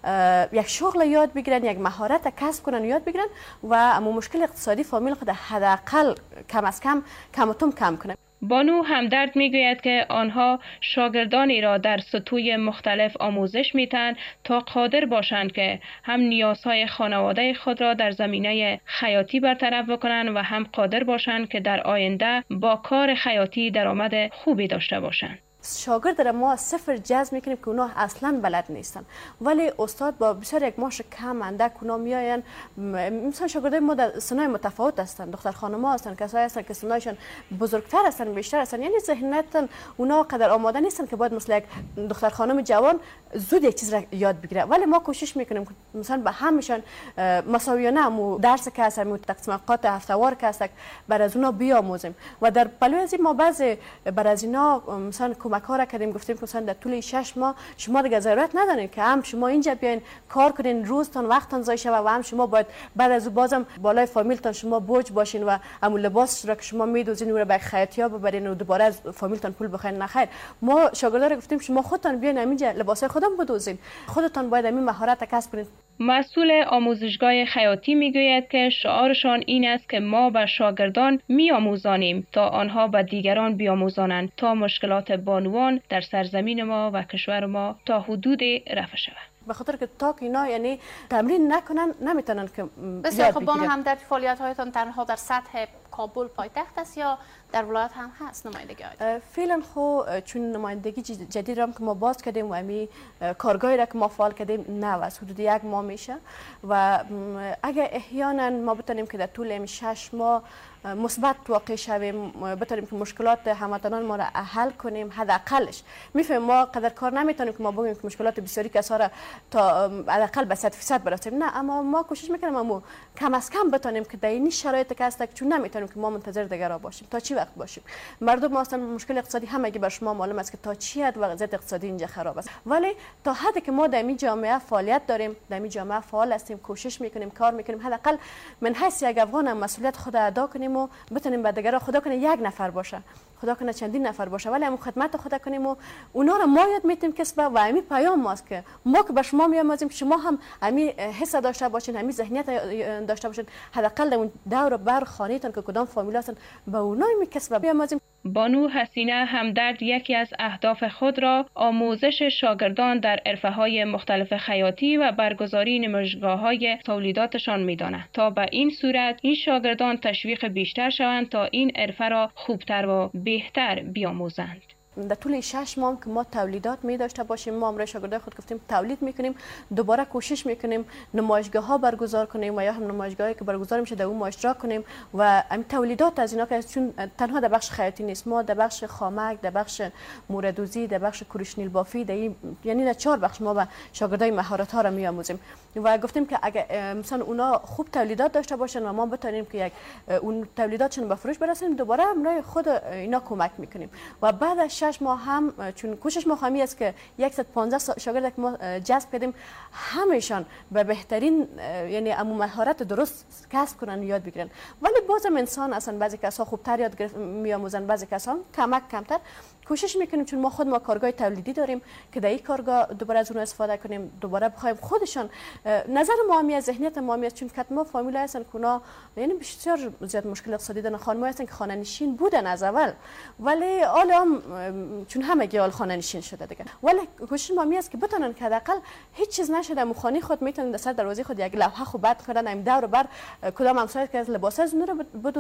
S3: یک شغل یاد بگیرن، یک مهارت کسب کنن یاد بگیرن و اما مشکل اقتصادی فامیل خود حداقل کم از کم کم و کم کم کنه.
S27: بانو همدرد میگوید که آنها شاگردانی را در سطوح مختلف آموزش میتن تا قادر باشند که هم نیازهای خانواده خود را در زمینه خیاطی برطرف بکنند و هم قادر باشند که در آینده با کار خیاطی درآمد خوبی داشته باشند.
S3: شاگرد را ما صفر جذب میکنیم که اونا اصلا بلد نیستن، ولی استاد با بسیار یک ماش کم اندک اونا میاین. مثلا شاگردای ما در سنای متفاوت هستن، دختر خانم‌ها هستن، کسایی هستن که سنایشان بزرگتر هستن، بیشتر هستن، یعنی ذهنیتن اونا قدر آماده نیستن که باید مثل یک دختر خانم جوان زود یک چیز را یاد بگیره. ولی ما کوشش میکنیم مثلا به همشان مساویانه مو درس که هست، مو تقسیم اوقات هفته‌وار که هست بر از اونا بیاموزیم و در پلوی از ما بعضی بر از اینا مثلا کمک ها را کردیم، گفتیم که مثلا در طول شش ماه شما دیگه ضرورت ندارین که هم شما اینجا بیاین کار کنین، روزتون وقتتون ضایع شوه و هم شما باید بعد از بازم بالای فامیلتون شما بوج باشین و همون لباس را که شما میدوزین رو به خیاطیا ببرین و دوباره از فامیلتون پول بخواین. نخیر، ما شاگردا را گفتیم شما خودتون بیاین اینجا لباسای خودتون بدوزین، خودتون باید همین مهارت کسب کنین.
S27: مسئول آموزشگاه خیاطی میگوید که شعارشان این است که ما به شاگردان میآموزانیم تا آنها به دیگران بیاموزانند تا مشکلات بانوان در سرزمین ما و کشور ما تا حدود رفع شود.
S3: به خاطر که تا که اینا یعنی تمرین نکنن نمیتونن که
S8: بسیار خوب. بانو همدرد، فعالیت هایتان تنها در سطح کابل پایتخت است یا در ولایت هم هست نمایندگی های؟
S3: فعلا خو چون نمایندگی جدید را که ما باز کردیم و امی کارگاهی را که ما فعال کردیم نه از حدود یک ماه میشه و اگه احیانا ما بتونیم که در طول این شش ماه مثبت واقع شویم، بتونیم که مشکلات هموطنان ما را حل کنیم، حداقلش میفهمیم ما قدر کار نمیتونیم که ما بگیم که مشکلات بسیاری کسا را تا حداقل به صد فیصد برسیم، نه، اما ما کوشش میکنیم اما کم از کم بتونیم که در این شرایط که هست چون نمیتونیم که ما منتظر دیگران باشیم تا چی وقت باشیم. مردم ما اصلا مشکل اقتصادی همگی بر شما معلوم است که تا چی حد وضعیت اقتصادی اینجا خراب است، ولی تا حدی که ما در این جامعه فعالیت داریم، در این جامعه فعال هستیم، کوشش میکنیم، کار میکنیم، حداقل من حیث یک افغان مسئولیت خود ادا کنیم و بتونیم به دیگران، خدا کنه یک نفر باشه، خدا کنه چندین نفر باشه، ولی همون خدمت خدا کنیم و اونا رو ما یاد میتیم کسب و همین پیام ماست که ما که به شما میآموزیم شما هم همین حس داشته باشین، همین ذهنیت داشته باشین، حداقل در اون دور بر خانه‌تون که کدام فامیل هستن به اونا می کسب بیاموزیم.
S27: بانو حسینه همدرد یکی از اهداف خود را آموزش شاگردان در عرفه‌های مختلف خیاطی و برگزاری نمایشگاه‌های تولیداتشان می‌داند تا به این صورت این شاگردان تشویق بیشتر شوند تا این عرفه را خوبتر و بهتر بیاموزند.
S3: در طول شش ماه که ما تولیدات می داشته باشیم، ما امروز شاگردای خود گفتیم تولید میکنیم، دوباره کوشش میکنیم نمایشگاه ها برگزار کنیم و یا هم نمایشگاهی که برگزار میشه در اون ما اشتراک کنیم و این تولیدات از اینا که چون تنها در بخش خیاطی نیست، ما در بخش خامک، در بخش موردوزی، در بخش کوروش نیل بافی، در یعنی در چهار بخش ما به شاگردای مهارت ها را میآموزیم و گفتیم که اگه مثلا اونا خوب تولیدات داشته باشن و ما بتونیم که یک اون تولیداتشون به فروش برسونیم، دوباره امروز خود اینا کمک میکنیم و بعد از شش ماه هم چون کوشش ما همی است که صد و پانزده شاگرد که ما جذب کردیم همشان به بهترین یعنی امو مهارت درست کسب کنن یاد بگیرن، ولی بازم انسان اصلا بعضی کسا خوبتر یاد میآموزن، بعضی کسا کمک کمتر. کوشش میکنیم چون ما خود ما کارگاه تولیدی داریم که در این کارگاه دوباره از اون استفاده کنیم، دوباره بخوایم خودشان نظر ما همی از ذهنیت ما همی است چون که ما فامیل هستن که اونا یعنی بسیار زیاد مشکل اقتصادی دارن، خانم‌ها هستن که خانه نشین بودن از اول ولی حالا هم چون همگی حال خانه نشین شده دیگه، ولی کوشش ما همی است که بتونن که حداقل هیچ چیز نشده مخانی خود میتونن در سر دروازه خود یک لوحه خوب بد کردن، این دور بر کدام همسایه که از لباس از اون رو بدوزن.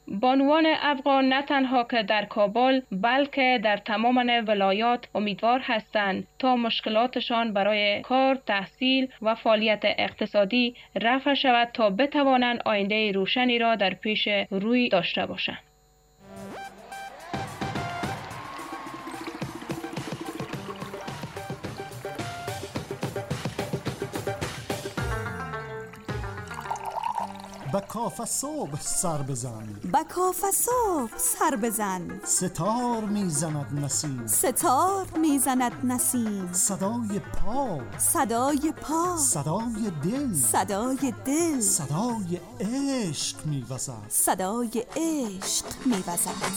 S27: بانوان افغان نه تنها که در کابل بلکه در تمام ولایات امیدوار هستند تا مشکلاتشان برای کار، تحصیل و فعالیت اقتصادی رفع شود تا بتوانند آینده روشنی را در پیش روی داشته باشند.
S15: به کاف صبح سر بزن،
S5: به کاف صبح سر بزن،
S15: ستار میزند نسیم،
S5: ستار میزند نسیم،
S15: صدای پا،
S5: صدای پا،
S15: صدای دل،
S5: صدای دل،
S15: صدای عشق میوزد،
S5: صدای عشق میوزد.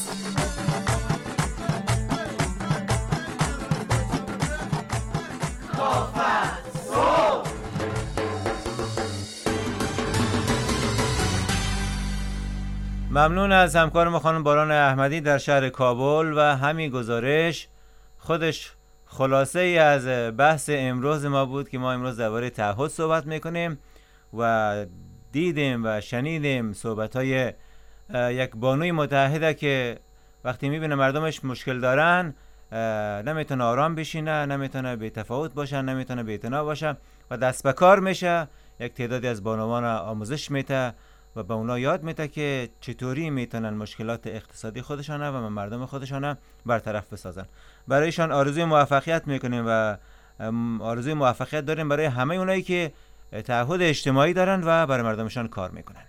S4: ممنون از همکار ما خانم باران احمدی در شهر کابل و همین گزارش خودش خلاصه ای از بحث امروز ما بود که ما امروز درباره تعهد صحبت میکنیم و دیدیم و شنیدیم صحبت های یک بانوی متحده که وقتی میبینه مردمش مشکل دارن نمیتونه آرام بشینه، نمیتونه بی تفاوت باشه، نمیتونه بی اعتنا باشه و دست به کار میشه. یک تعدادی از بانوان آموزش میده و به اونا یاد میده که چطوری میتونن مشکلات اقتصادی خودشانه و مردم خودشانه برطرف بسازن. برایشان آرزوی موفقیت میکنیم و آرزوی موفقیت داریم برای همه اونایی که تعهد اجتماعی دارن و برای مردمشان کار میکنن.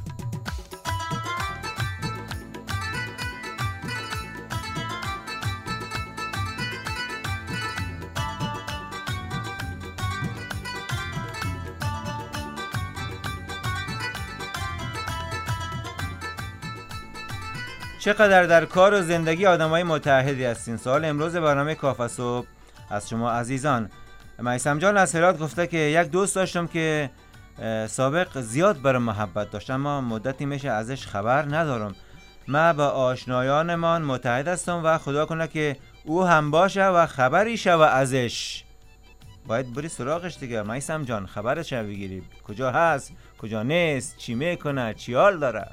S4: چقدر در کار و زندگی آدمای متحدی هستین. سوال امروز برنامه کافه صبح از شما عزیزان. میثم جان از هرات گفته که یک دوست داشتم که سابق زیاد برای محبت داشت اما مدتی میشه ازش خبر ندارم. من با آشنایانمان متحد هستم و خدا کنه که او هم باشه و خبری شوه ازش. باید بری سراغش دیگه میثم جان، خبرش بگیری کجا هست، کجا نیست، چی میکنه، چی حال داره.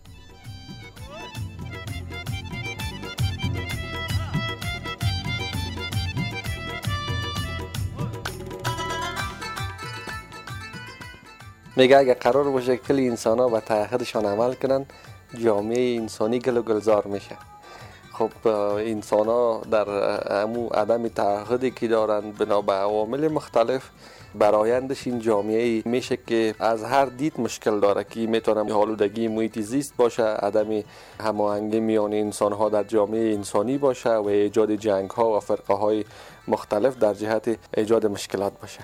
S7: میگه اگه قرار باشه کل انسان ها به تعهدشان عمل کنن جامعه انسانی گل و گلزار میشه. خب انسان ها در امو عدم تعهدی که دارن بنا به عوامل مختلف برایندش این جامعه میشه که از هر دید مشکل داره که میتونه آلودگی محیط زیست باشه، عدم هماهنگی میان انسان ها در جامعه انسانی باشه و ایجاد جنگ ها و فرقه های مختلف در جهت ایجاد مشکلات باشه.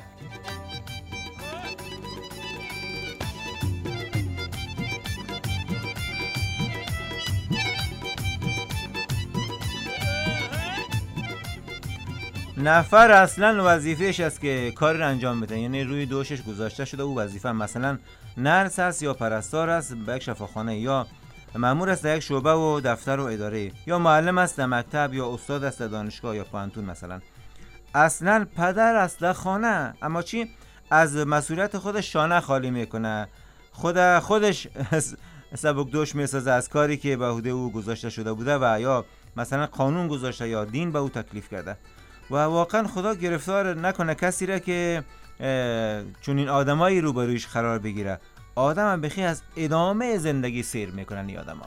S4: نفر اصلا وظیفهش است که کار را انجام بده، یعنی روی دوشش گذاشته شده او وظیفه، مثلا نرس است یا پرستار است به یک شفاخانه، یا مأمور است در یک شعبه و دفتر و اداره، یا معلم است در مکتب، یا استاد است در دانشگاه یا پانتون مثلا. اصلا پدر است در خانه، اما چی از مسئولیت خودش شانه خالی میکنه، خود خودش سبک دوش میسازه از کاری که به عهده او گذاشته شده بوده و یا مثلا قانون گذاشته یا دین به او تکلیف کرده. و واقعا خدا گرفتار نکنه کسی را که چون این آدمایی روبرویش قرار بگیره. آدم هم بخی از ادامه زندگی سیر میکنن این آدم ها.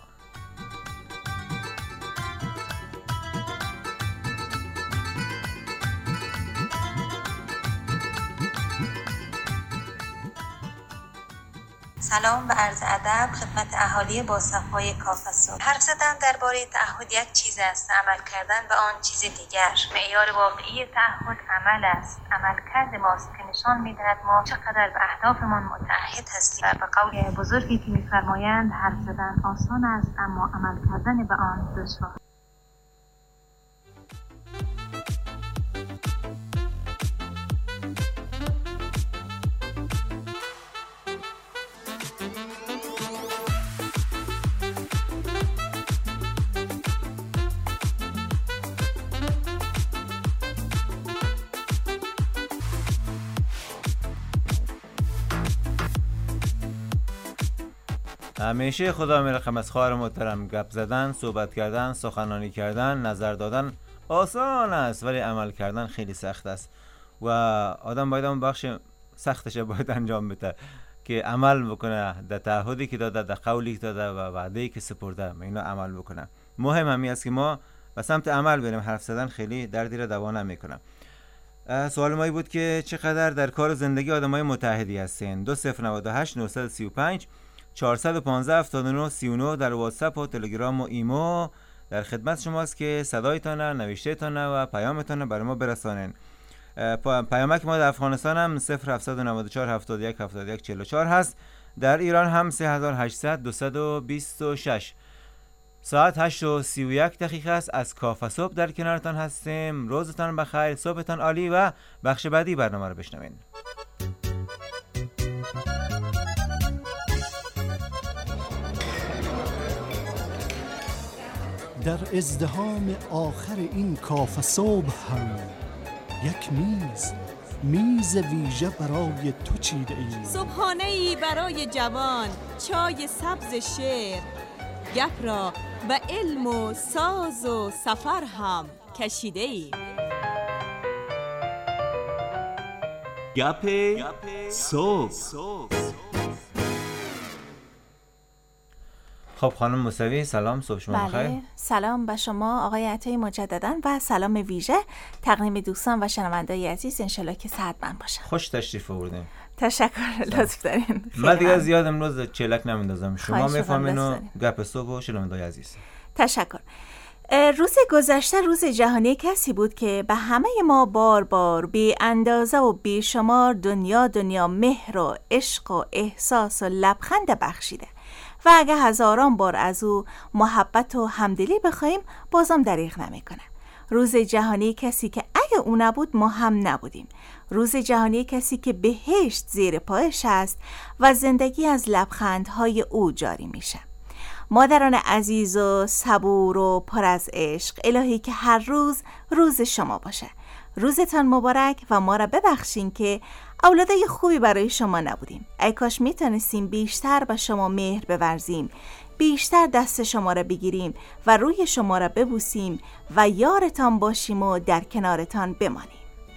S9: سلام و عرض ادب خدمت اهالی با صفای کافه صبح. حرف زدن درباره تعهد یک چیز است، عمل کردن به آن چیز دیگر. معیار واقعی تعهد عمل است، عملکرد ماست که نشان می‌دهد ما چقدر به اهدافمان متعهد هستیم. و به قول بزرگی که می‌فرمایند حرف زدن آسان است اما عمل کردن به آن دشوار.
S4: همیشه خدا میرحم از خواهر محترم گپ زدن، صحبت کردن، سخنرانی کردن، نظر دادن آسان است ولی عمل کردن خیلی سخت است و آدم باید اون بخش سختش باید انجام بده که عمل بکنه، در تعهدی که داده، در قولی که داده و وعده‌ای که سپرده اینا عمل بکنه. مهم همی است که ما به سمت عمل بریم، حرف زدن خیلی دردی را دوا نمیکنه. سوال مایی بود که چقدر در کار و زندگی آدمای متحدی هستین؟ دو صفر نود و هشت نه سه پنج چهارصد و پانزده هفتاد و نه سی و نه در واتساپ و تلگرام و ایمو در خدمت شماست که صدایتان، نوشتهتان و پیامتان برای ما برسانین. پیامک ما در افغانستان هم صفر هفت نه چهار هفتاد و یک هفتاد و یک چهل و چهار هست. در ایران هم سه هزار و هشتصد دویست و بیست و شش. ساعت هشت و سی و یک دقیقه است. از کافه صبح در کنارتان هستیم. روزتان بخیر، صبحتان عالی و بخش بعدی برنامه رو بشنوین.
S15: در ازدحام آخر این کافه صبح هم یک میز میز ویژه برای تو چیده ای.
S5: صبحانه‌ای برای جوان، چای سبز شعر، گپ را به علم و ساز و سفر هم کشیده ای.
S6: گپ صبح.
S4: خب خانم موسوی سلام، صبح شما بخیر.
S10: بله، سلام به شما آقای عطایی مجدداً و سلام ویژه تقدیم دوستان و شنوندای عزیز، انشالله که صحتمند باشن.
S4: خوش تشریف آوردین.
S10: تشکر، لطف دارین.
S4: من دیگه زیاد امروز چلک نمیندازم، شما میفهمین و گپ صبح و شنوندای عزیز.
S10: تشکر. روز گذشته روز جهانی کسی بود که به همه ما بار بار بی اندازه و بی شمار دنیا دنیا مهر و عشق و احساس و لبخند بخشیده و اگه هزاران بار از او محبت و همدلی بخوایم بازم دریغ نمیکنه. روز جهانی کسی که اگه او نبود ما هم نبودیم. روز جهانی کسی که بهشت زیر پایش است و زندگی از لبخندهای او جاری میشه. مادران عزیز و صبور و پر از عشق، الهی که هر روز روز شما باشه. روزتان مبارک و ما را ببخشین که اولادای خوبی برای شما نبودیم. ای کاش میتونستیم بیشتر به شما مهر بورزیم، بیشتر دست شما را بگیریم و روی شما را ببوسیم و یارتان باشیم و در کنارتان بمانیم.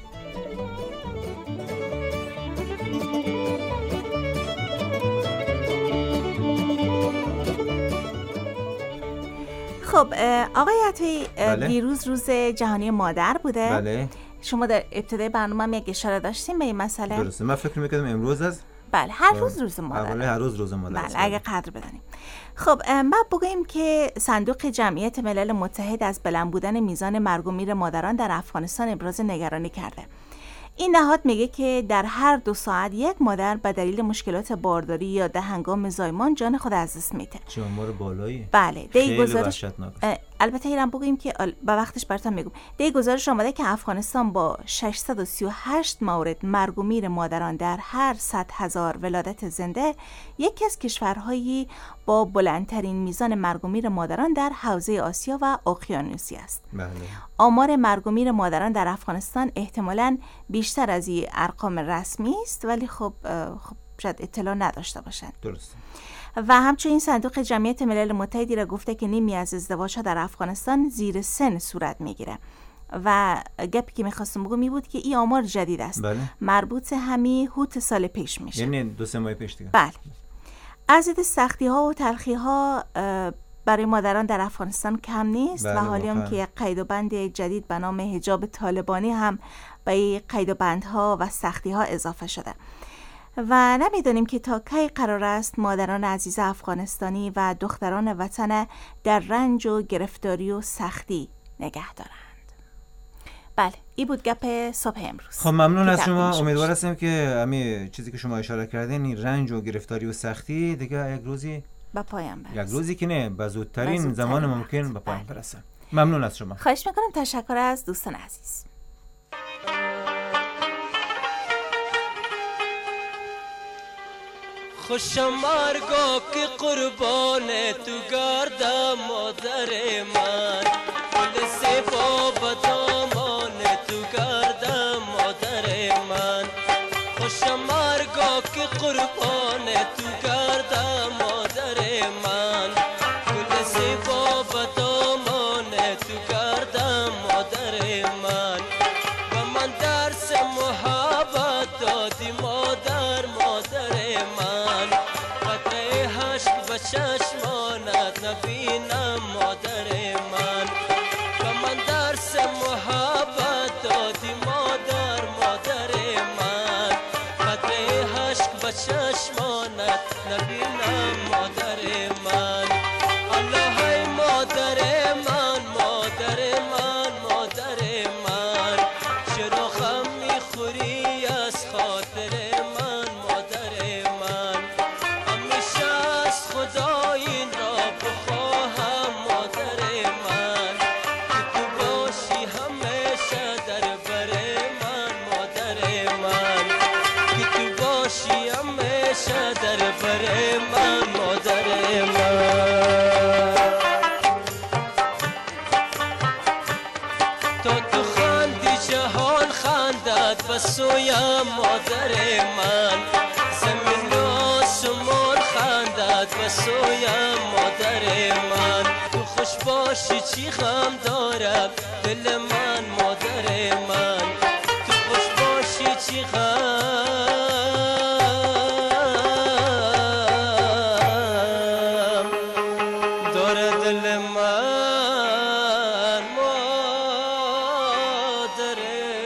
S10: خب آقای عطایی،
S4: بله.
S10: دیروز روز جهانی مادر بوده.
S4: بله.
S10: شما در ابتدای برنامه هم یک اشاره داشتیم به این مسئله.
S4: درسته، من فکر می‌کردم امروز است.
S10: بله، هر روز روز مادر.
S4: بله، هر روز روز مادر.
S10: بله، اگه قدر بدانیم. خب ما بگوییم که صندوق جمعیت ملل متحد از بلند بودن میزان مرگ و میر مادران در افغانستان ابراز نگرانی کرده. این نهاد میگه که در هر دو ساعت یک مادر به دلیل مشکلات بارداری یا در هنگام زایمان جان خود از دست میده.
S4: چه آمار بالایی؟
S10: بله، دی گزارش
S4: وحشتناک.
S10: البته ایران بگوییم که به وقتش براتون میگم. دی گزارش آمده که افغانستان با ششصد و سی و هشت مورد مرگ و میر مادران در هر صد هزار ولادت زنده یکی از کشورهایی با بلندترین میزان مرگ و میر مادران در حوزه آسیا و اقیانوسیه است.
S4: بله.
S10: آمار مرگ و میر مادران در افغانستان احتمالاً بیشتر از این ارقام رسمی است، ولی خب خب شاید اطلاع نداشته باشند.
S4: درست.
S10: و همچنین صندوق جمعیت ملل متحد را گفته که نیمی از ازدواج‌ها در افغانستان زیر سن صورت میگیره و گپی که میخواستم بگم این بود که این آمار جدید است.
S4: بله.
S10: مربوط همی هوت سال پیش میشه،
S4: یعنی دو سه ماه پیش دیگه.
S10: بله. از دید سختی ها و تلخی ها برای مادران در افغانستان کم نیست. بله، و حالی هم که قید و بند جدید به نام حجاب طالبانی هم به این قید و بندها و سختی ها اضافه شده و نمیدونیم که تا کی قرار است مادران عزیز افغانستانی و دختران وطن در رنج و گرفتاری و سختی نگه دارند. بله، این بود گپ صبح امروز.
S4: خب ممنون از شما. امیدوار هستیم که همین چیزی که شما اشاره کردین، این رنج و گرفتاری و سختی دیگه یک روزی
S10: به پایان برسه.
S4: یک روزی که نه، به زودترین زمان ممکن به پایان برسه. ممنون از شما.
S10: خواهش میکنم. تشکر از دوستان عزیز.
S2: خوشم مرگا که قربان تو گردم مادر من، گل سیبا به دامان تو گردم مادر من. خوشم مرگا که قربان تو گردم مادر
S11: من گل زیبا به دامان تو کردم مادر من و من درس محبت دادی مادر مادر من قطره عشق به چشمانت نبینم مادر من و من درس محبت دادی مادر مادر من قطره عشق به چشمانت نبینم مادر من الله ای مادر من مادر من مادر من چرا غم میخوری از خاطر من مادر من همیشه از خدا این را بخواهم مادر من که تو باشی همیشه در بر من مادر من که تو باشی همیشه در بر من مادر من تا تو خندی جهان خندد به سویم مادر من زمین و آسمان خندد به سویم مادر من تو خوش باشی چی غم دارم دل من مادر من تو خوش باشی چی غم داره دل من مادر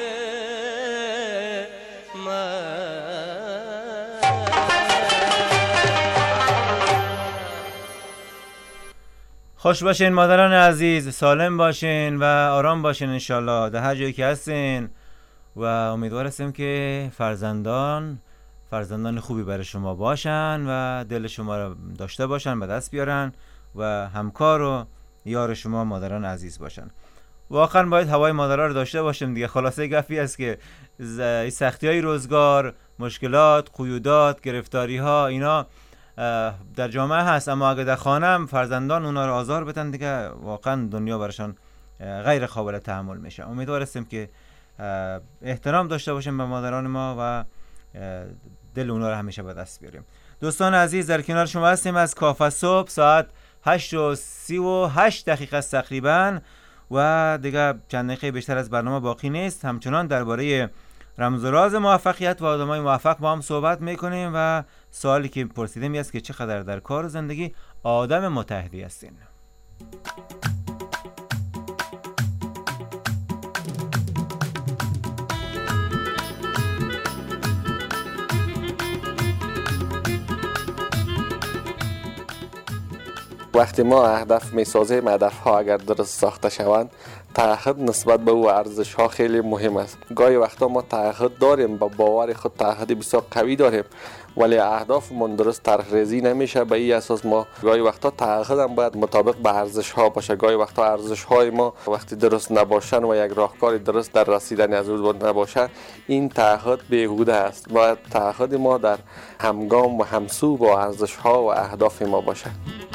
S4: خوش باشین مادران عزیز، سالم باشین و آرام باشین انشالله در هر جایی که هستین و امیدوار هستیم که فرزندان فرزندان خوبی برای شما باشن و دل شما رو داشته باشن، به دست بیارن و همکار و یار شما مادران عزیز باشن. واقعا باید هوای مادرها رو داشته باشیم دیگه. خلاصه گفی است که سختی های روزگار، مشکلات، قیودات، گرفتاری ها اینا در جامعه هست، اما اگه در خانم فرزندان اونا رو آزار بدن دیگه واقعا دنیا براشون غیر قابل تحمل میشه. امیدوار هستیم که احترام داشته باشیم به مادران ما و دل اونا رو همیشه به دست بیاریم. دوستان عزیز، در کنار شما هستیم از کافه صبح، ساعت هشت و سی و هشت دقیقه است تقریبا و دیگه چند دقیقه بیشتر از برنامه باقی نیست. همچنان درباره رمز و راز موفقیت و آدمای موفق با هم صحبت میکنیم و سوالی که پرسیدیم است که چقدر در کار و زندگی آدم متحدی هستین.
S7: وقتی ما هدف میسازیم، هدف ها اگر درست ساخته شوند، تعهد نسبت به او ارزش ها خیلی مهم است. گاهی وقتا ما تعهد داریم، با باور خود تعهدی بسیار قوی داریم، ولی اهداف من درست طرح ریزی نمیشه. به این اساس ما گاهی وقتا تعهد هم باید مطابق به ارزش ها باشه. گاهی وقتا ارزش های ما وقتی درست نباشن و یک راهکار درست در رسیدن از او نباشه، این تعهد بیهوده است. باید تعهد ما در همگام و همسو با ارزش ها و اهداف ما باشه.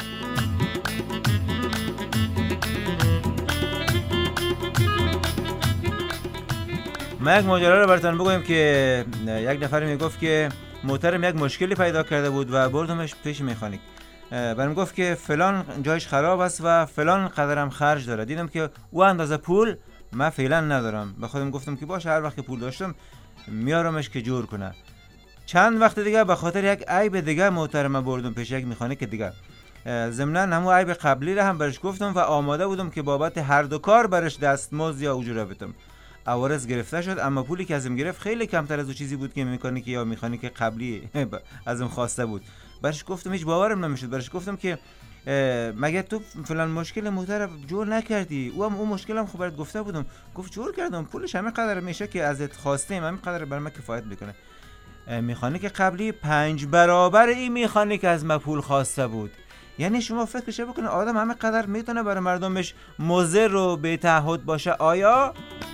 S4: ما یک ماجرا رو براتون بگویم که یک نفر میگفت که موترم یک مشکلی پیدا کرده بود و بردمش پیش مکانیک. برام گفت که فلان جایش خراب است و فلان قدرم خرج داره. دیدم که او اندازه پول من فعلا ندارم. به خودم گفتم که باشه، هر وقت که پول داشتم میارمش که جور کنه. چند وقت دیگه به خاطر یک عیب دیگه موترم بردم پیش یک مکانیک دیگه. ضمناً همون عیب قبلی رو هم برش گفتم و آماده بودم که بابت هر دو کار برش دستمزد یا اجوره بدم. عوارض گرفته شد، اما پولی که ازم گرفت خیلی کمتر از اون چیزی بود که مکانیک یا مکانیک قبلی ازم خواسته بود. برش گفتم هیچ باورم نمیشد. برش گفتم که مگه تو فلان مشکل موتر جور نکردی؟ او هم اون مشکلم خب برات گفته بودم. گفت جور کردم، پولش همین قدر میشه که ازت خواستیم، همین قدر برام کفایت میکنه. مکانیک قبلی پنج برابر این مکانیک از ما پول خواسته بود. یعنی شما فکرش بکنید آدم همین قدر میتونه برای مردمش مضر و بی‌تعهد باشه؟ آیا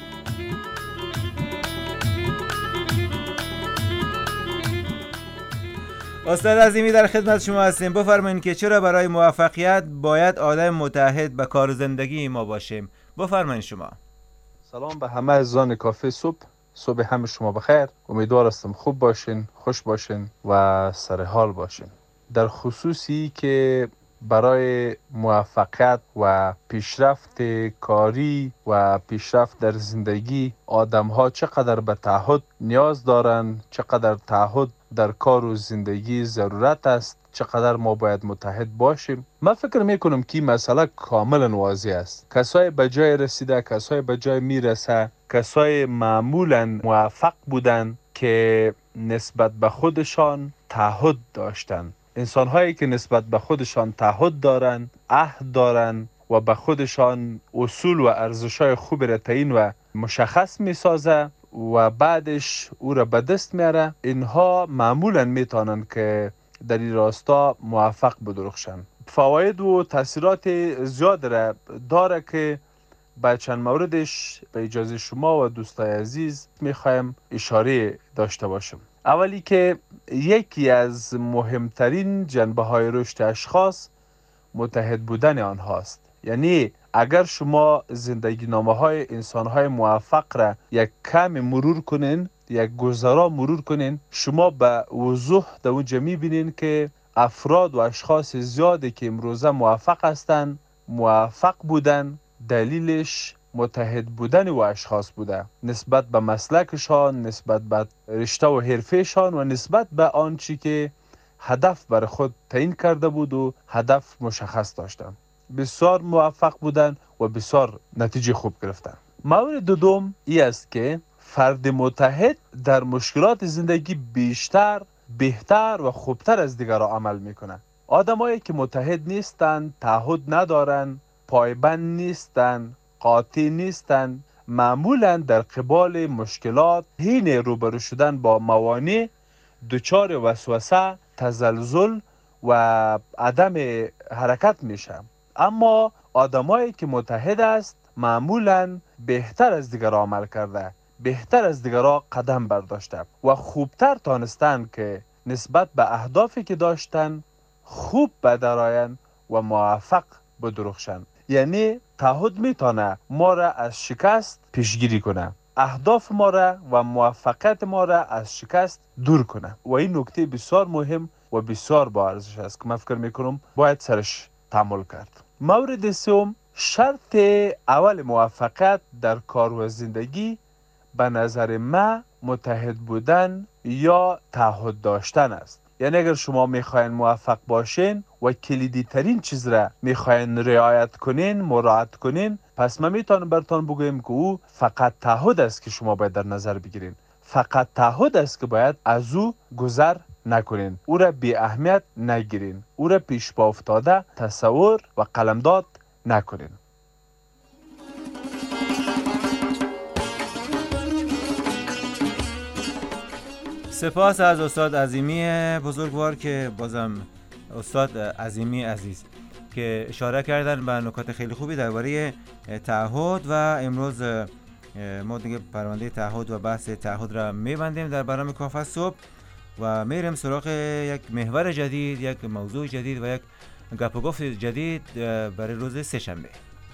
S4: استاد عظیمی در خدمت شما هستیم. بفرمایید که چرا برای موفقیت باید آدم متحد به کار و زندگی ما باشیم؟ بفرمایید شما.
S12: سلام به همه عزیزان کافه صبح. صبح همه شما بخیر. امیدوار هستم خوب باشین، خوش باشین و سر حال باشین. در خصوصی که برای موفقیت و پیشرفت کاری و پیشرفت در زندگی آدم ها چقدر به تعهد نیاز دارند، چقدر تعهد در کار و زندگی ضرورت است، چقدر ما باید متحد باشیم. من فکر میکنم که مسئله کاملا واضح است. کسای به جای رسیده، کسای به جای میرسه، کسای معمولا موفق بودن که نسبت به خودشان تعهد داشتن. انسان هایی که نسبت به خودشان تعهد دارن، عهد دارن و به خودشان اصول و ارزش‌های خوب را تعیین و مشخص میسازه و بعدش او را به دست میاره، اینها معمولا میتونن که در این راستا موفق بدرخشن. فواید و تاثیرات زیاد را داره که به چند موردش به اجازه شما و دوستای عزیز میخوایم اشاره داشته باشم. اولی که یکی از مهمترین جنبه های رشد اشخاص متحد بودن آنهاست. یعنی اگر شما زندگی نامه های انسان های موفق را یک کم مرور کنین، یک گذرا مرور کنین، شما به وضوح در اونجا میبینین که افراد و اشخاص زیادی که امروزه موفق هستند، موفق بودن دلیلش متحد بودن و اشخاص بوده، نسبت به مسلکشان، نسبت به رشته و حرفهشان و نسبت به آنچه که هدف بر خود تعیین کرده بود و هدف مشخص داشتن. بسیار موفق بودن و بسیار نتیجه خوب گرفتن. مورد دوم ای است که فرد متحد در مشکلات زندگی بیشتر، بهتر و خوبتر از دیگران عمل میکنه. آدمایی که متحد نیستن، تعهد ندارن، پایبند نیستن، قاطع نیستن، معمولا در قبال مشکلات حین روبرو شدن با موانع دچار وسوسه، تزلزل و عدم حرکت میشه. اما آدمایی که متحد است معمولا بهتر از دیگران عمل کرده، بهتر از دیگران قدم برداشته و خوبتر تانستن که نسبت به اهدافی که داشتن خوب بدرآیند و موفق بدرخشند. یعنی تعهد میتونه ما را از شکست پیشگیری کنه، اهداف ما را و موفقیت ما را از شکست دور کنه و این نکته بسیار مهم و بسیار با ارزش است که من فکر میکنم باید سرش تأمل کرد. مورد سوم، شرط اول موفقیت در کار و زندگی به نظر من متحد بودن یا تعهد داشتن است. یعنی اگر شما میخواین موفق باشین و کلیدی ترین چیز را میخواین رعایت کنین، مراعات کنین، پس من میتونم براتون بگویم که او فقط تعهد است که شما باید در نظر بگیرین. فقط تعهد است که باید از او گذر نکنین، او را بی اهمیت نگیرین، او را پیش پا افتاده تصور و قلمداد نکنین.
S4: سپاس از استاد عظیمی بزرگوار که بازم استاد عظیمی عزیز که اشاره کردن به نکات خیلی خوبی درباره تعهد و امروز ما دیگه پرونده تعهد و بحث تعهد را میبندیم در برنامه کافه صبح و میریم سراغ یک محور جدید، یک موضوع جدید و یک گپ و گفت جدید برای روز سه شنبه.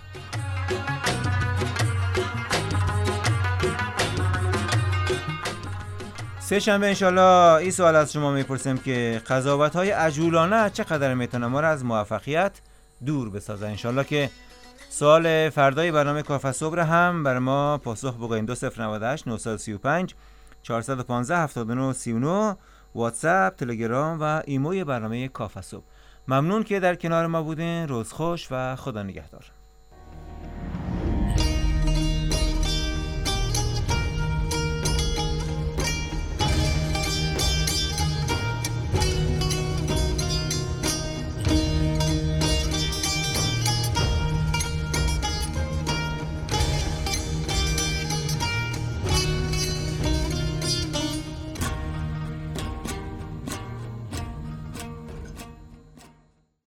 S4: سه شنبه انشالله این سوال از شما میپرسیم که قضاوت‌های عجولانه چقدر میتونه ما را از موفقیت دور بسازه. انشالله که سوال فردای برنامه کافه صبح را هم برای ما پاسخ بگوین. دو صفر نود و هشت نه سه پنج چهارصد و پانزده هفتاد و نه سی و نه، واتساپ، تلگرام و ایموی برنامه کافه صبح. ممنون که در کنار ما بودین. روز خوش و خدا نگهدار.